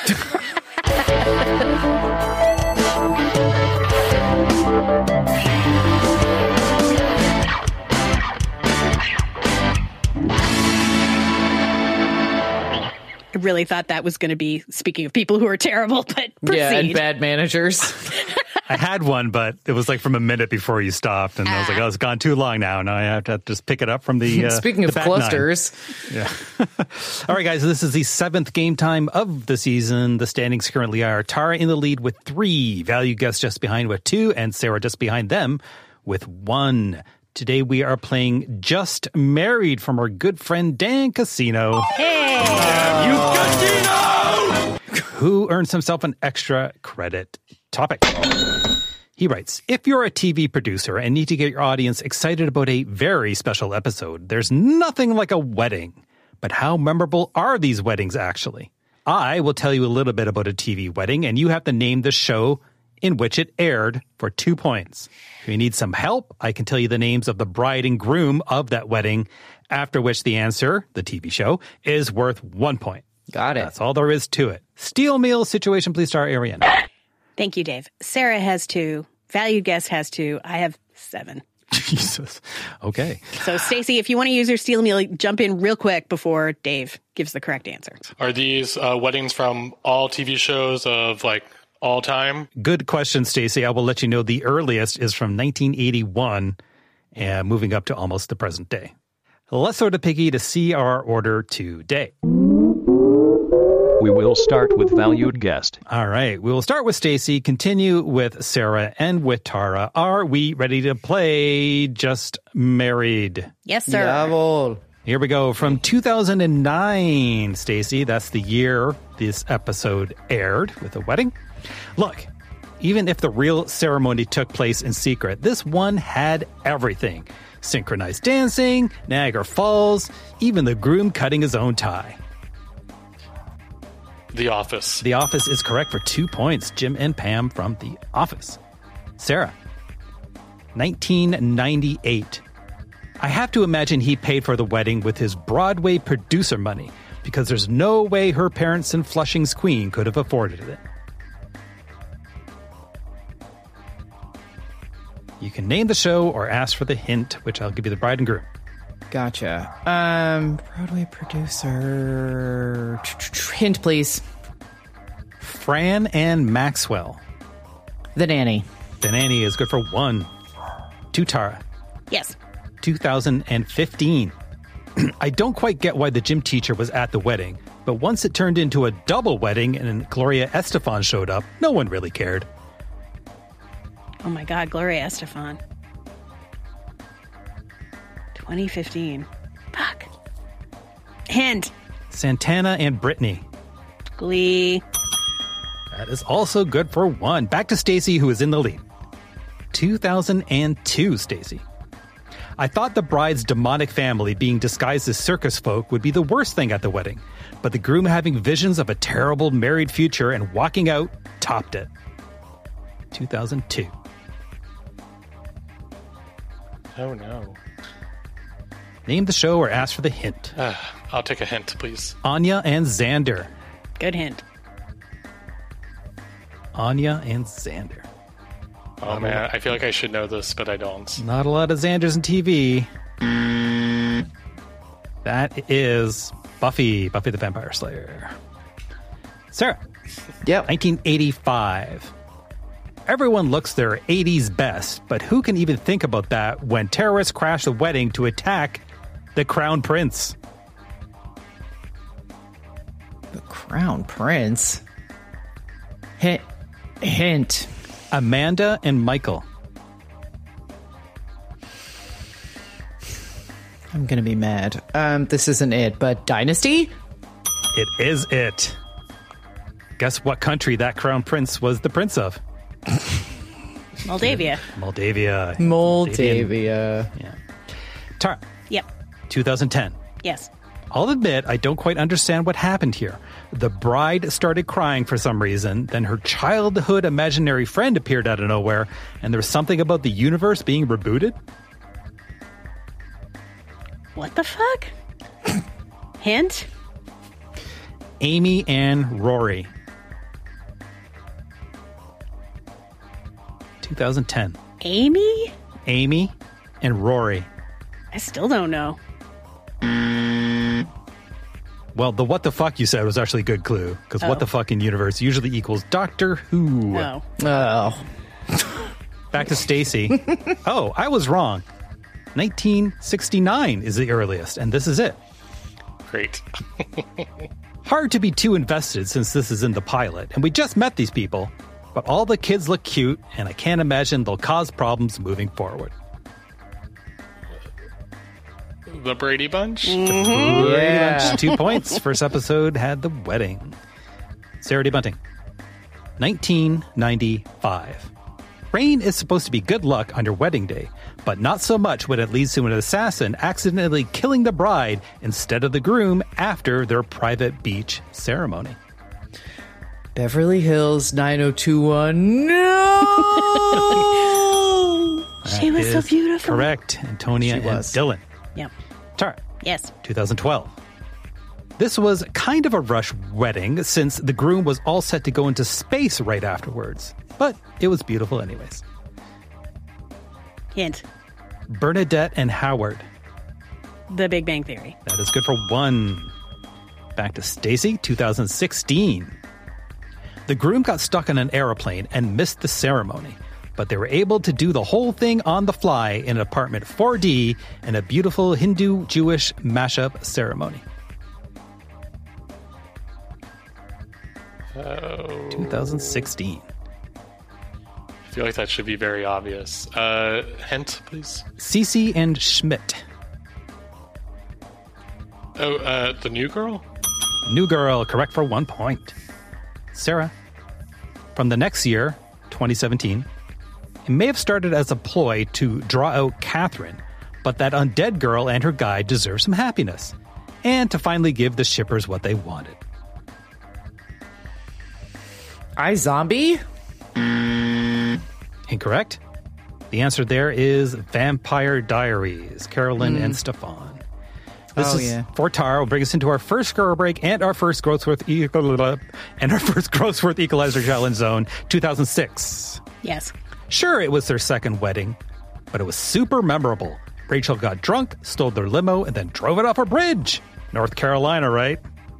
I really thought that was going to be, speaking of people who are terrible, but proceed. Yeah, and bad managers. I had one, but it was like from a minute before you stopped. And ah. I was like, oh, it's gone too long now. Now I have to just pick it up from the uh, Speaking the of back clusters. Nine. Yeah. All right, guys, this is the seventh game time of the season. The standings currently are Tara in the lead with three, Value Guest just behind with two, and Sarah just behind them with one. Today we are playing Just Married from our good friend Dan Casino. Hey! Damn you, Casino! Who earns himself an extra credit topic. He writes, if you're a T V producer and need to get your audience excited about a very special episode, there's nothing like a wedding. But how memorable are these weddings actually? I will tell you a little bit about a T V wedding, and you have to name the show in which it aired for two points. If you need some help, I can tell you the names of the bride and groom of that wedding, after which the answer, the T V show, is worth one point. Got it. That's all there is to it. Steel meal situation, please star Arian. Thank you, Dave. Sarah has two. Valued guest has two. I have seven. Jesus. Okay. So, Stacey, if you want to use your steel meal, jump in real quick before Dave gives the correct answer. Are these uh, weddings from all T V shows of like all time? Good question, Stacey. I will let you know the earliest is from nineteen eighty-one and moving up to almost the present day. Let's throw to Piggy to see our order today. We will start with valued guest. All right. We will start with Stacey, continue with Sarah, and with Tara. Are we ready to play Just Married? Yes, sir. Jawohl. Here we go. From two thousand nine, Stacey. That's the year this episode aired with a wedding. Look, even if the real ceremony took place in secret, this one had everything. Synchronized dancing, Niagara Falls, even the groom cutting his own tie. The Office. The Office is correct for two points. Jim and Pam from The Office. Sarah, nineteen ninety-eight. I have to imagine he paid for the wedding with his Broadway producer money, because there's no way her parents in Flushing's Queen could have afforded it. You can name the show or ask for the hint, which I'll give you the bride and groom. Gotcha. Um, Broadway producer. Hint, please. Fran and Maxwell. The Nanny. The Nanny is good for one. To Tara. Yes. two thousand fifteen. I don't quite get why the gym teacher was at the wedding, but once it turned into a double wedding and Gloria Estefan showed up, no one really cared. Oh my God, Gloria Estefan. twenty fifteen. Fuck. Hint. Santana and Brittany. Glee. That is also good for one. Back to Stacey, who is in the lead. two thousand two, Stacey. I thought the bride's demonic family being disguised as circus folk would be the worst thing at the wedding, but the groom having visions of a terrible married future and walking out topped it. two thousand two. Oh, no. Name the show or ask for the hint. Uh, I'll take a hint, please. Anya and Xander. Good hint. Anya and Xander. Oh, man. I feel like I should know this, but I don't. Not a lot of Xanders in T V. That is Buffy. Buffy the Vampire Slayer. Sarah. Yep. nineteen eighty-five. Everyone looks their eighties best, but who can even think about that when terrorists crash the wedding to attack the Crown Prince? The Crown Prince? Hint. Hint. Amanda and Michael. I'm going to be mad. Um, this isn't it, but Dynasty? It is it. Guess what country that Crown Prince was the prince of? Moldavia. Moldavia. Moldavia. Yeah. Tara. Yep. two thousand ten. Yes. I'll admit I don't quite understand what happened here. The bride started crying for some reason, then her childhood imaginary friend appeared out of nowhere, and there was something about the universe being rebooted? What the fuck? Hint? Amy and Rory. two thousand ten. Amy? Amy and Rory. I still don't know. Well, the what the fuck you said was actually a good clue, because Oh. what the fuck in universe usually equals Doctor Who. No. Oh. Back to Stacey. Oh, I was wrong. nineteen sixty-nine is the earliest, and this is it. Great. Hard to be too invested since this is in the pilot, and we just met these people, but all the kids look cute, and I can't imagine they'll cause problems moving forward. The Brady Bunch? Mm-hmm. Yeah. Two points. First episode had the wedding. Sarah D. Bunting. nineteen ninety-five. Rain is supposed to be good luck on your wedding day, but not so much when it leads to an assassin accidentally killing the bride instead of the groom after their private beach ceremony. Beverly Hills nine oh two one. No! She was so is beautiful. Correct. Antonia She and was. Dylan. Yep. Tara. Yes. twenty twelve. This was kind of a rush wedding since the groom was all set to go into space right afterwards. But it was beautiful anyways. Hint. Bernadette and Howard. The Big Bang Theory. That is good for one. Back to Stacy, two thousand sixteen. The groom got stuck on an aeroplane and missed the ceremony, but they were able to do the whole thing on the fly in an apartment four D in a beautiful Hindu-Jewish mashup ceremony. Oh. twenty sixteen. I feel like that should be very obvious. Uh, hint, please. Cece and Schmidt. Oh, uh, the new girl? New girl, correct for one point. Sarah. From the next year, twenty seventeen, it may have started as a ploy to draw out Catherine, but that undead girl and her guy deserve some happiness, and to finally give the shippers what they wanted. iZombie? Incorrect. The answer there is Vampire Diaries, Carolyn and Stefan. This Oh, is yeah. for Tara. Will bring us into our first score break and our first growth worth equal and our first growth worth equalizer challenge zone, two thousand six. Yes. Sure, it was their second wedding, but it was super memorable. Rachel got drunk, stole their limo, and then drove it off a bridge. North Carolina, right?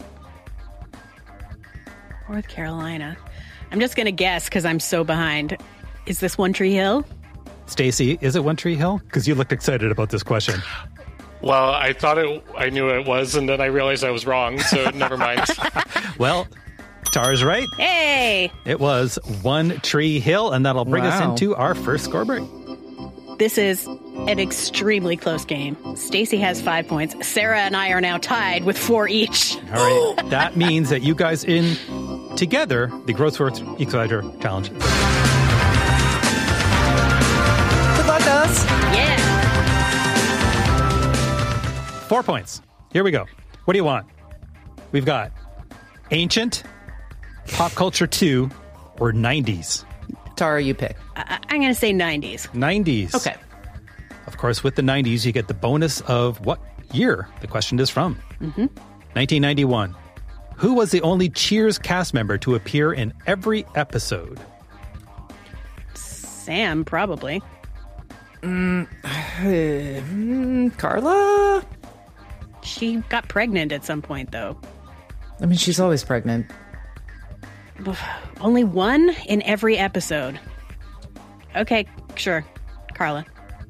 North Carolina. I'm just going to guess because I'm so behind. Is this One Tree Hill? Stacy, is it One Tree Hill? Because you looked excited about this question. Well, I thought it. I knew it was, and then I realized I was wrong. So never mind. Well, Tara's right. Hey! It was One Tree Hill, and that'll bring us Wow. into our first score break. This is an extremely close game. Stacy has five points. Sarah and I are now tied with four each. All right. That means that you guys in together the Growth Worth Equalizer Challenge. Good luck, us. Yeah. Four points. Here we go. What do you want? We've got Ancient, Pop Culture two, or nineties. Tara, you pick. I- I'm going to say nineties. nineties. Okay. Of course, with the nineties, you get the bonus of what year the question is from. Mm-hmm. nineteen ninety-one. Who was the only Cheers cast member to appear in every episode? Sam, probably. Mm, mm, Carla? She got pregnant at some point, though. I mean, she's always pregnant. Only one in every episode. Okay, sure. Carla.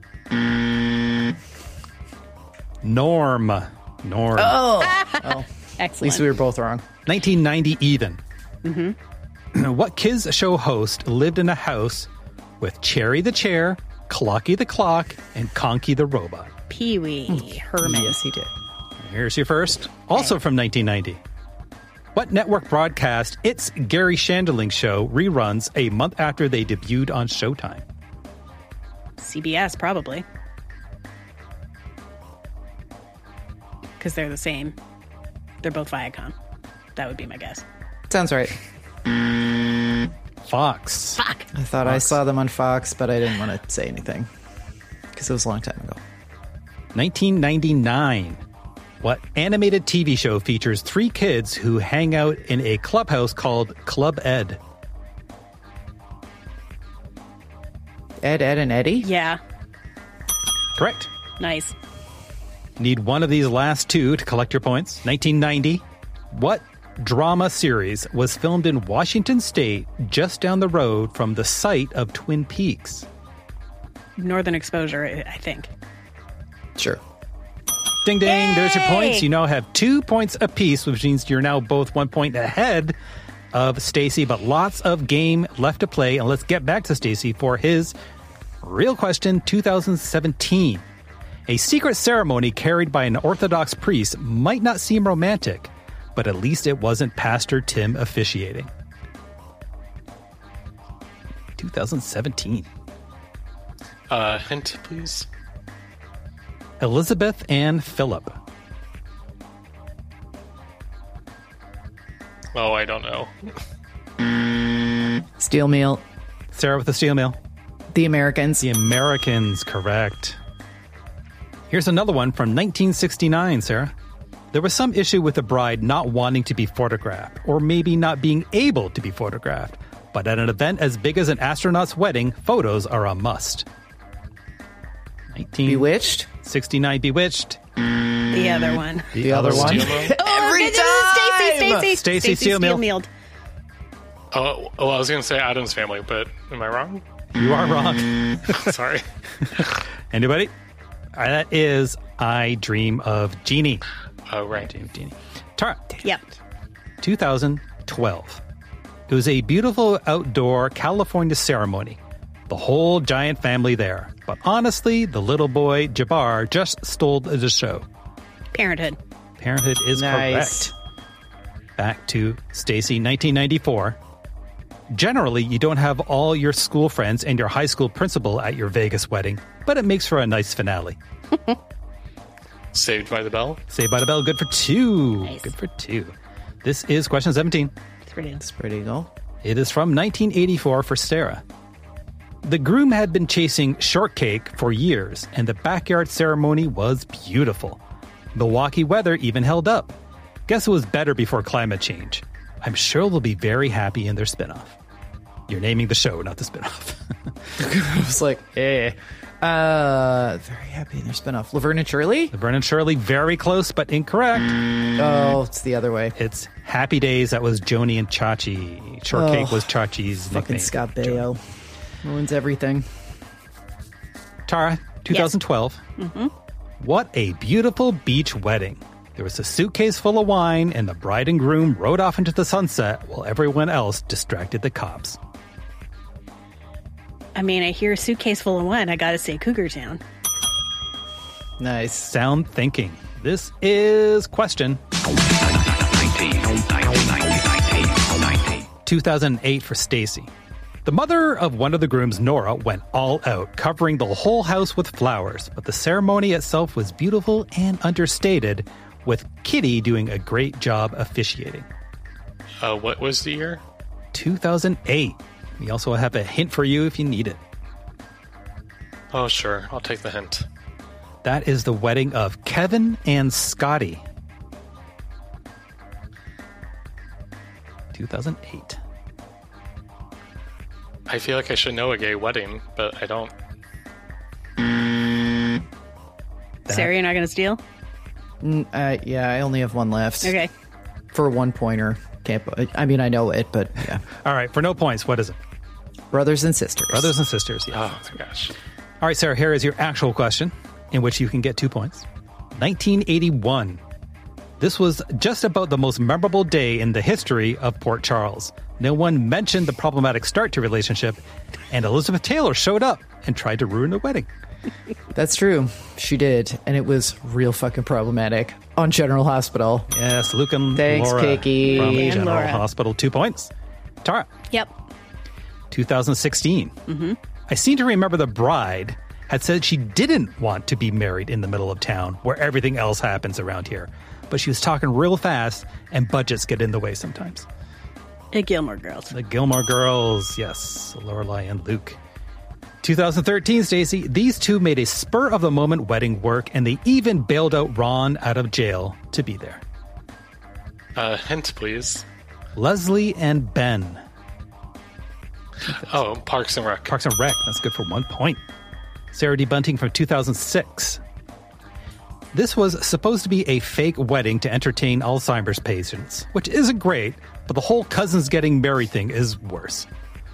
Norm. Norm. Oh. oh. Excellent. At least we were both wrong. nineteen ninety even. Mm-hmm. What kids show host lived in a house with Cherry the Chair, Clocky the Clock, and Conky the Robot? Pee-wee Herman. Yes, he did. Here's your first. Also from nineteen ninety. What network broadcast its Gary Shandling show reruns a month after they debuted on Showtime? C B S, probably. Because they're the same. They're both Viacom. That would be my guess. Sounds right. Fox. Fuck. I thought Fox. I saw them on Fox, but I didn't want to say anything because it was a long time ago. nineteen ninety-nine. What animated T V show features three kids who hang out in a clubhouse called Club Ed? Ed, Ed, and Eddie? Yeah. Correct. Nice. Need one of these last two to collect your points. nineteen ninety. What drama series was filmed in Washington State just down the road from the site of Twin Peaks? Northern Exposure, I I think. Sure. Ding, ding. Yay! There's your points. You now have two points apiece, which means you're now both one point ahead of Stacy, but lots of game left to play. And let's get back to Stacy for his real question two thousand seventeen. A secret ceremony carried by an Orthodox priest might not seem romantic, but at least it wasn't Pastor Tim officiating. two thousand seventeen. Uh, hint, please. Elizabeth and Philip. Oh, I don't know. Steel Mill. Sarah with the steel mill. The Americans. The Americans, correct. Here's another one from nineteen sixty-nine, Sarah. There was some issue with the bride not wanting to be photographed, or maybe not being able to be photographed. But at an event as big as an astronaut's wedding, photos are a must. nineteen Bewitched? sixty-nine Bewitched. The other one. The, The other one. Every time! Stacy, Stacy, Stacy Steele-Milled. Steele-Milled. Oh, well, I was going to say Addams Family, but am I wrong? You are wrong. Sorry. Anybody? Uh, That is I Dream of Jeannie. Oh, right. I Dream of Jeannie. Tara. Yep. two thousand twelve. It was a beautiful outdoor California ceremony. The whole giant family there. But honestly, the little boy, Jabbar, just stole the show. Parenthood. Parenthood is Nice. correct. Back to Stacy, nineteen ninety-four. Generally, you don't have all your school friends and your high school principal at your Vegas wedding, but it makes for a nice finale. Saved by the Bell. Saved by the Bell, good for two. Nice. Good for two. This is question seventeen. It's pretty. It's pretty cool. It is from nineteen eighty-four for Sarah. The groom had been chasing shortcake for years, and the backyard ceremony was beautiful. Milwaukee weather even held up. Guess it was better before climate change. I'm sure they'll be very happy in their spinoff. You're naming the show, not the spinoff. I was like, eh. Uh, very happy in their spinoff. Laverne and Shirley? Laverne and Shirley, very close, but incorrect. Oh, it's the other way. It's Happy Days. That was Joni and Chachi. Shortcake Oh, was Chachi's Fucking nickname. Scott Baio. Ruins everything. Tara, twenty twelve. Mm-hmm. What a beautiful beach wedding. There was a suitcase full of wine, and the bride and groom rode off into the sunset while everyone else distracted the cops. I mean, I hear a suitcase full of wine. I gotta say Cougar Town. Nice. Sound thinking. This is question two thousand eight for Stacy. The mother of one of the grooms, Nora, went all out, covering the whole house with flowers, but the ceremony itself was beautiful and understated, with Kitty doing a great job officiating. Uh, what was the year? two thousand eight. We also have a hint for you if you need it. Oh, sure. I'll take the hint. That is the wedding of Kevin and Scotty. two thousand eight. I feel like I should know a gay wedding, but I don't. Sarah, you're not gonna steal? Mm, uh, yeah, I only have one left. Okay. For a one pointer. Can't. I mean, I know it, but yeah. All right, for no points, what is it? Brothers and sisters. Brothers and sisters, yes. Oh, my gosh. All right, Sarah, here is your actual question, in which you can get two points. nineteen eighty-one. This was just about the most memorable day in the history of Port Charles. No one mentioned the problematic start to relationship, and Elizabeth Taylor showed up and tried to ruin the wedding. That's true. She did, and it was real fucking problematic on General Hospital. Yes, Luke and Thanks, Laura Kiki. from And General Laura. Hospital. Two points. Tara. Yep. two thousand sixteen. Mm-hmm. I seem to remember the bride had said she didn't want to be married in the middle of town where everything else happens around here. But she was talking real fast, and budgets get in the way sometimes. The Gilmore Girls. The Gilmore Girls, yes. Lorelai and Luke. two thousand thirteen, Stacey, these two made a spur-of-the-moment wedding work, and they even bailed out Ron out of jail to be there. Uh, hint, please. Leslie and Ben. Oh, Parks and Rec. Parks and Rec. That's good for one point. Sarah D. Bunting from two thousand six. This was supposed to be a fake wedding to entertain Alzheimer's patients, which isn't great, but the whole cousins getting married thing is worse.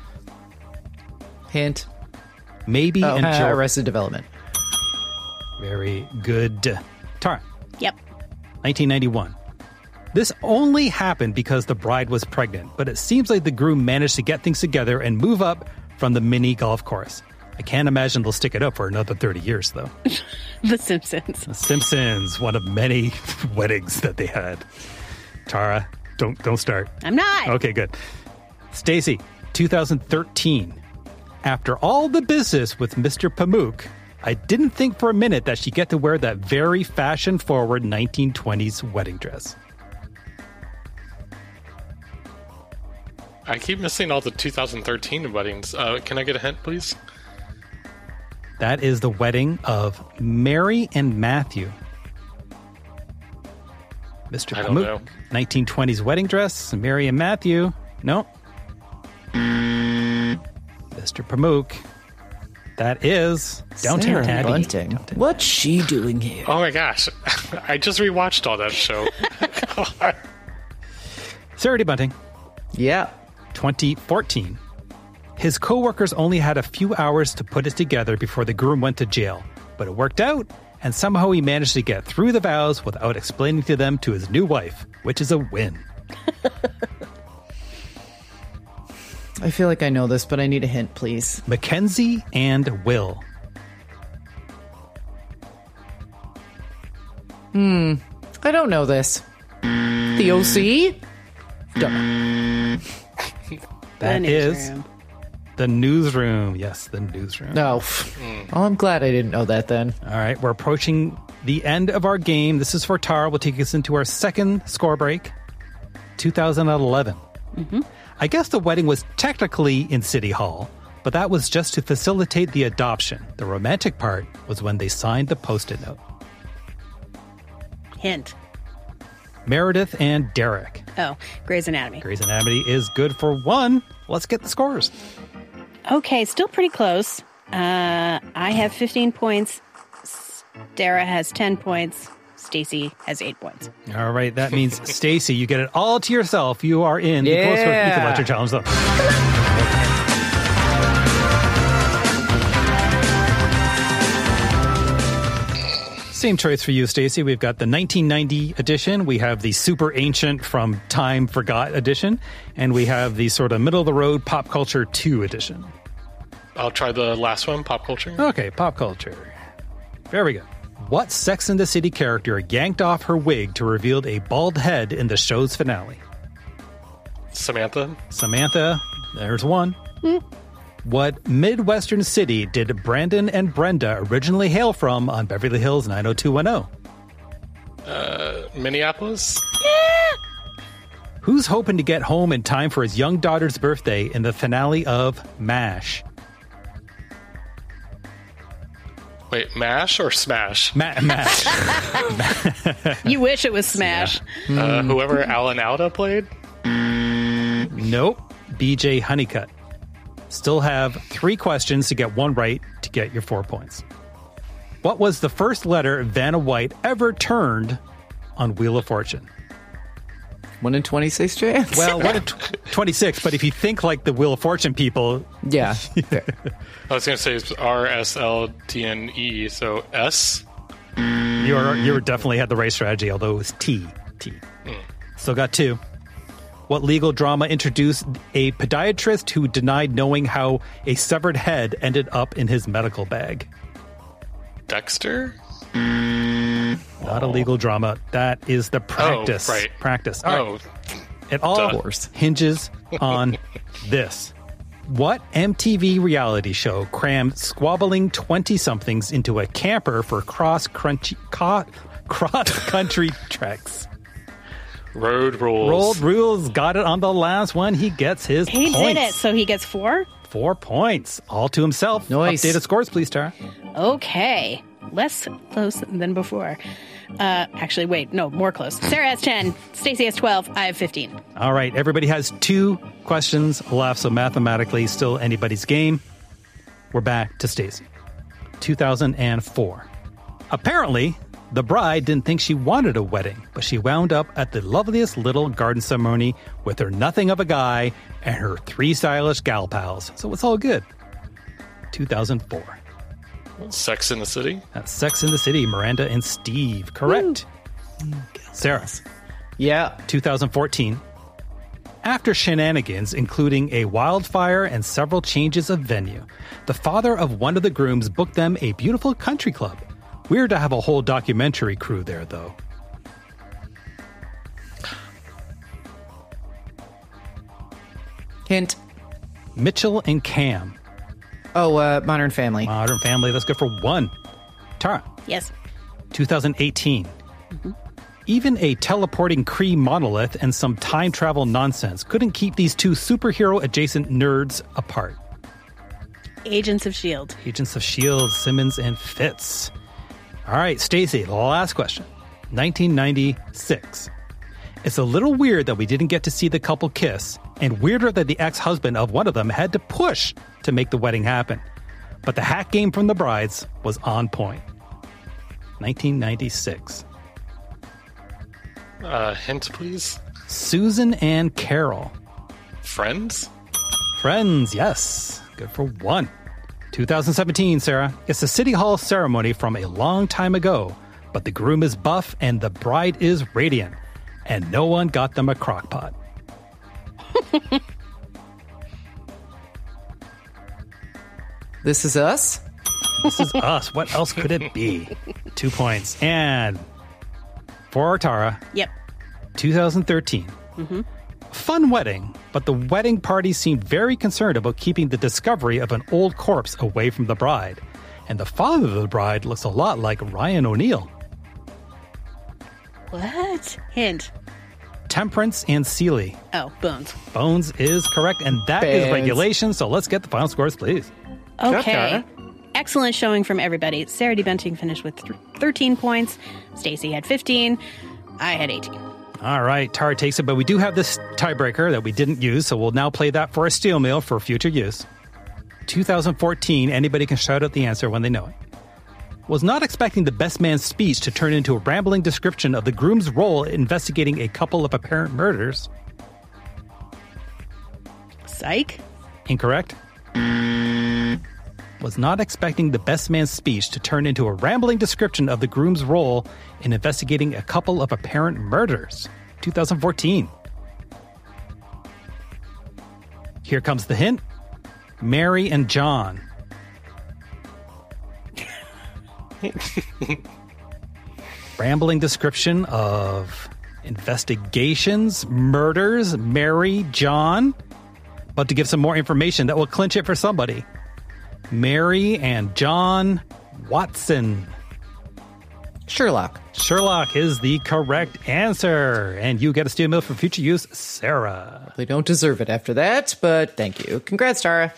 Hint. Maybe Oh, and uh, Joe. Arrested Development. Very good. Tara. Yep. nineteen ninety-one. This only happened because the bride was pregnant, but it seems like the groom managed to get things together and move up from the mini golf course. I can't imagine they'll stick it up for another thirty years, though. The Simpsons. The Simpsons, one of many weddings that they had. Tara, don't don't start. I'm not. Okay, good. Stacy, two thousand thirteen. After all the business with Mister Pamuk, I didn't think for a minute that she'd get to wear that very fashion-forward nineteen twenties wedding dress. I keep missing all the two thousand thirteen weddings. Uh, can I get a hint, please? That is the wedding of Mary and Matthew. Mister I don't Pamuk. know. nineteen twenties wedding dress, Mary and Matthew. No. Mister Pamuk. That is Downton Sarah Abbey. Bunting. What's she doing here? Oh my gosh. I just rewatched all that show. Sarah D. Bunting. Yeah. twenty fourteen. His co-workers only had a few hours to put it together before the groom went to jail, but it worked out, and somehow he managed to get through the vows without explaining to them to his new wife, which is a win. I feel like I know this, but I need a hint, please. Mackenzie and Will. Hmm. I don't know this. The O C? Don't know. That The is Newsroom. the newsroom. Yes, the newsroom. No. Oh, I'm glad I didn't know that then. All right, we're approaching the end of our game. This is for Tara. Will take us into our second score break. two thousand eleven. Mm-hmm. I guess the wedding was technically in City Hall, but that was just to facilitate the adoption. The romantic part was when they signed the post-it note. Hint. Meredith and Derek. Oh, Grey's Anatomy. Grey's Anatomy is good for one. Let's get the scores. Okay, still pretty close. Uh, I have fifteen points. Dara has ten points. Stacy has eight points. All right, that means Stacy, you get it all to yourself. You are in the Yeah. Close Eco Lecture Challenge, though. Same choice for you, Stacy. We've got the nineteen ninety edition. We have the super ancient from time forgot edition, and we have the sort of middle of the road pop culture two edition. I'll try the last one, pop culture. Okay, pop culture. Very good. What Sex and the City character yanked off her wig to reveal a bald head in the show's finale? Samantha. Samantha, there's one. What Midwestern city did Brandon and Brenda originally hail from on Beverly Hills nine oh two one oh? Uh, Minneapolis. Who's hoping to get home in time for his young daughter's birthday in the finale of MASH? Wait, MASH or SMASH? Ma- MASH. You wish it was Smash. Uh, whoever Alan Alda played? Nope. B J Honeycutt. Still have three questions to get one right to get your four points. What was the first letter Vanna White ever turned on Wheel of Fortune? One in twenty-six chance. Well, one in tw- twenty-six, but if you think like the Wheel of Fortune people... Yeah. I was going to say it's R S L T N E, so S? You were, you were definitely had the right strategy, although it was T. T. Mm. Still got two. What legal drama introduced a podiatrist who denied knowing how a severed head ended up in his medical bag? Dexter? Not a legal drama. That is the practice. Oh, right. Practice. All Oh, right. It all duh. hinges on this. What M T V reality show crammed squabbling twenty-somethings into a camper for cross-country co- cross-country treks? Road Rules. Road Rules got it on the last one. He gets his He points. did it, so he gets four? Four points. All to himself. Nice. Updated scores, please, Tara. Okay. Less close than before. Uh, actually, wait, no, more close. Sarah has ten. Stacy has twelve. I have fifteen. All right. Everybody has two questions left, so mathematically, still anybody's game. We're back to Stacy. two thousand four. Apparently, the bride didn't think she wanted a wedding, but she wound up at the loveliest little garden ceremony with her nothing of a guy and her three stylish gal pals. So it's all good. two thousand four. Sex in the City? That's Sex in the City, Miranda and Steve. Correct. Sarah. Yeah. two thousand fourteen. After shenanigans, including a wildfire and several changes of venue, the father of one of the grooms booked them a beautiful country club. Weird to have a whole documentary crew there, though. Hint. Mitchell and Cam. Oh, uh, Modern Family. Modern Family. That's good for one. Tara. Yes. two thousand eighteen. Mm-hmm. Even a teleporting Kree monolith and some time travel nonsense couldn't keep these two superhero-adjacent nerds apart. Agents of S H I E L D. Agents of S H I E L D, Simmons and Fitz. All right, Stacey, the last question. nineteen ninety-six. It's a little weird that we didn't get to see the couple kiss, and weirder that the ex-husband of one of them had to push to make the wedding happen. But the hat game from the brides was on point. nineteen ninety-six. Uh, hint, please. Susan and Carol. Friends? Friends, yes. Good for one. two thousand seventeen, Sarah. It's a City Hall ceremony from a long time ago, but the groom is buff and the bride is radiant, and no one got them a crock pot. This is us? This is us. What else could it be? Two points. And for Tara. Yep. two thousand thirteen. Mm-hmm. Fun wedding, but the wedding party seemed very concerned about keeping the discovery of an old corpse away from the bride. And the father of the bride looks a lot like Ryan O'Neal. What? Hint. Temperance and Seeley. Oh, Bones. Bones is correct, and that Bones. is regulation, so let's get the final scores, please. Okay. Excellent showing from everybody. Sarah D. Bunting finished with th- thirteen points. Stacey had fifteen. I had eighteen. All right, Tara takes it, but we do have this tiebreaker that we didn't use, so we'll now play that for a steel meal for future use. two thousand fourteen, anybody can shout out the answer when they know it. Was not expecting the best man's speech to turn into a rambling description of the groom's role in investigating a couple of apparent murders. Psych? Incorrect. Was not expecting the best man's speech to turn into a rambling description of the groom's role in investigating a couple of apparent murders. two thousand fourteen. Here comes the hint. Mary and John. Rambling description of investigations, murders, Mary, John. But to give some more information that will clinch it for somebody. Mary and John Watson. Sherlock. Sherlock is the correct answer. And you get a steel meal for future use, Sarah. They don't deserve it after that, but thank you. Congrats, Tara.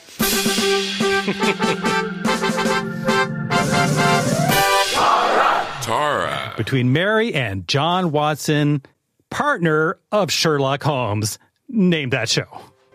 Tara. Between Mary and John Watson, partner of Sherlock Holmes, name that show.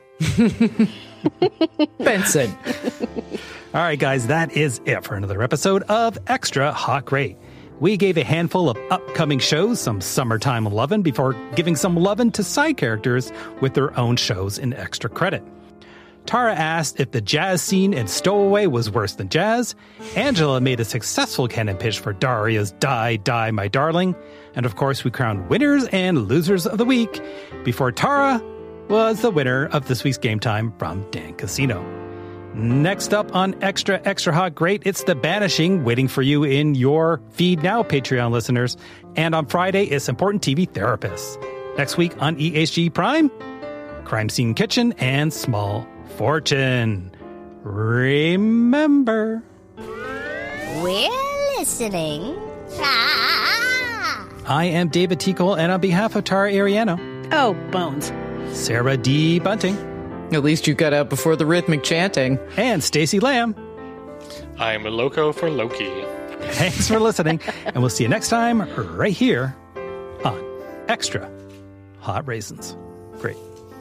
Benson. All right, guys, that is it for another episode of Extra Hot Great. We gave a handful of upcoming shows some summertime lovin' before giving some lovin' to side characters with their own shows in extra credit. Tara asked if the jazz scene in Stowaway was worse than jazz. Angela made a successful canon pitch for Daria's Die, Die, My Darling. And of course, we crowned winners and losers of the week before Tara was the winner of this week's Game Time from Dan Casino. Next up on Extra Extra Hot Great, it's The Banishing waiting for you in your feed now, Patreon listeners. And on Friday, it's Important T V Therapists. Next week on E H G Prime, Crime Scene Kitchen and Small Fortune. Remember, we're listening. Ah. I am David T. Cole, and on behalf of Tara Ariano. Oh, Bones. Sarah D. Bunting. At least you got out before the rhythmic chanting. And Stacey Lamb. I'm a loco for Loki. Thanks for listening, and we'll see you next time right here on Extra Hot Raisins. Great.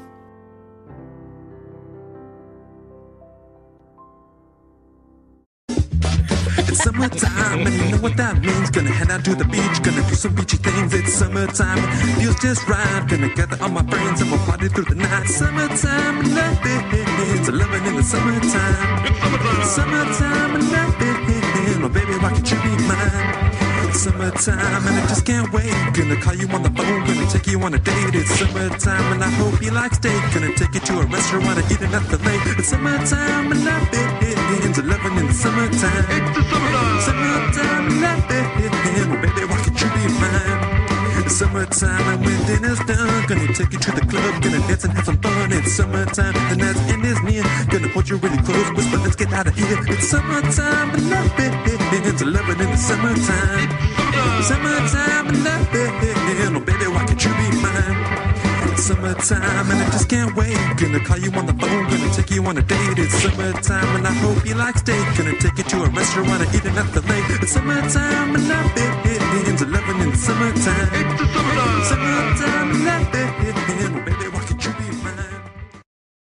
It's summertime, and you know what that means. Gonna head out to the beach, gonna do some beachy things. It's summertime, feels just right. Gonna gather all my friends and we'll party through the night. Summertime, love it. It's loving in the summertime. It's summertime, and love it. Oh, baby, why can't you be mine? It's summertime, and I just can't wait. Gonna call you on the phone, gonna take you on a date. It's summertime, and I hope you like steak. Gonna take you to a restaurant and eat it at the lake. It's summertime, and love it. It's loving in the summertime. It's the summertime. Summertime, love it. Oh, baby, why can't you be mine? It's summertime, and when dinner's done, gonna take you to the club, gonna dance and have some fun. It's summertime, the night's end is near. Gonna hold you really close, whisper, let's get out of here. It's summertime, and love it. It's loving in the summertime. Summertime and loving. Oh, baby, why can't you be mine? It's summertime and I just can't wait. Gonna call you on the phone, gonna take you on a date. It's summertime and I hope you like steak. Gonna take you to a restaurant and eating at the lake. It's summertime and loving. Loving in the summertime. It's the summertime. Summertime and loving.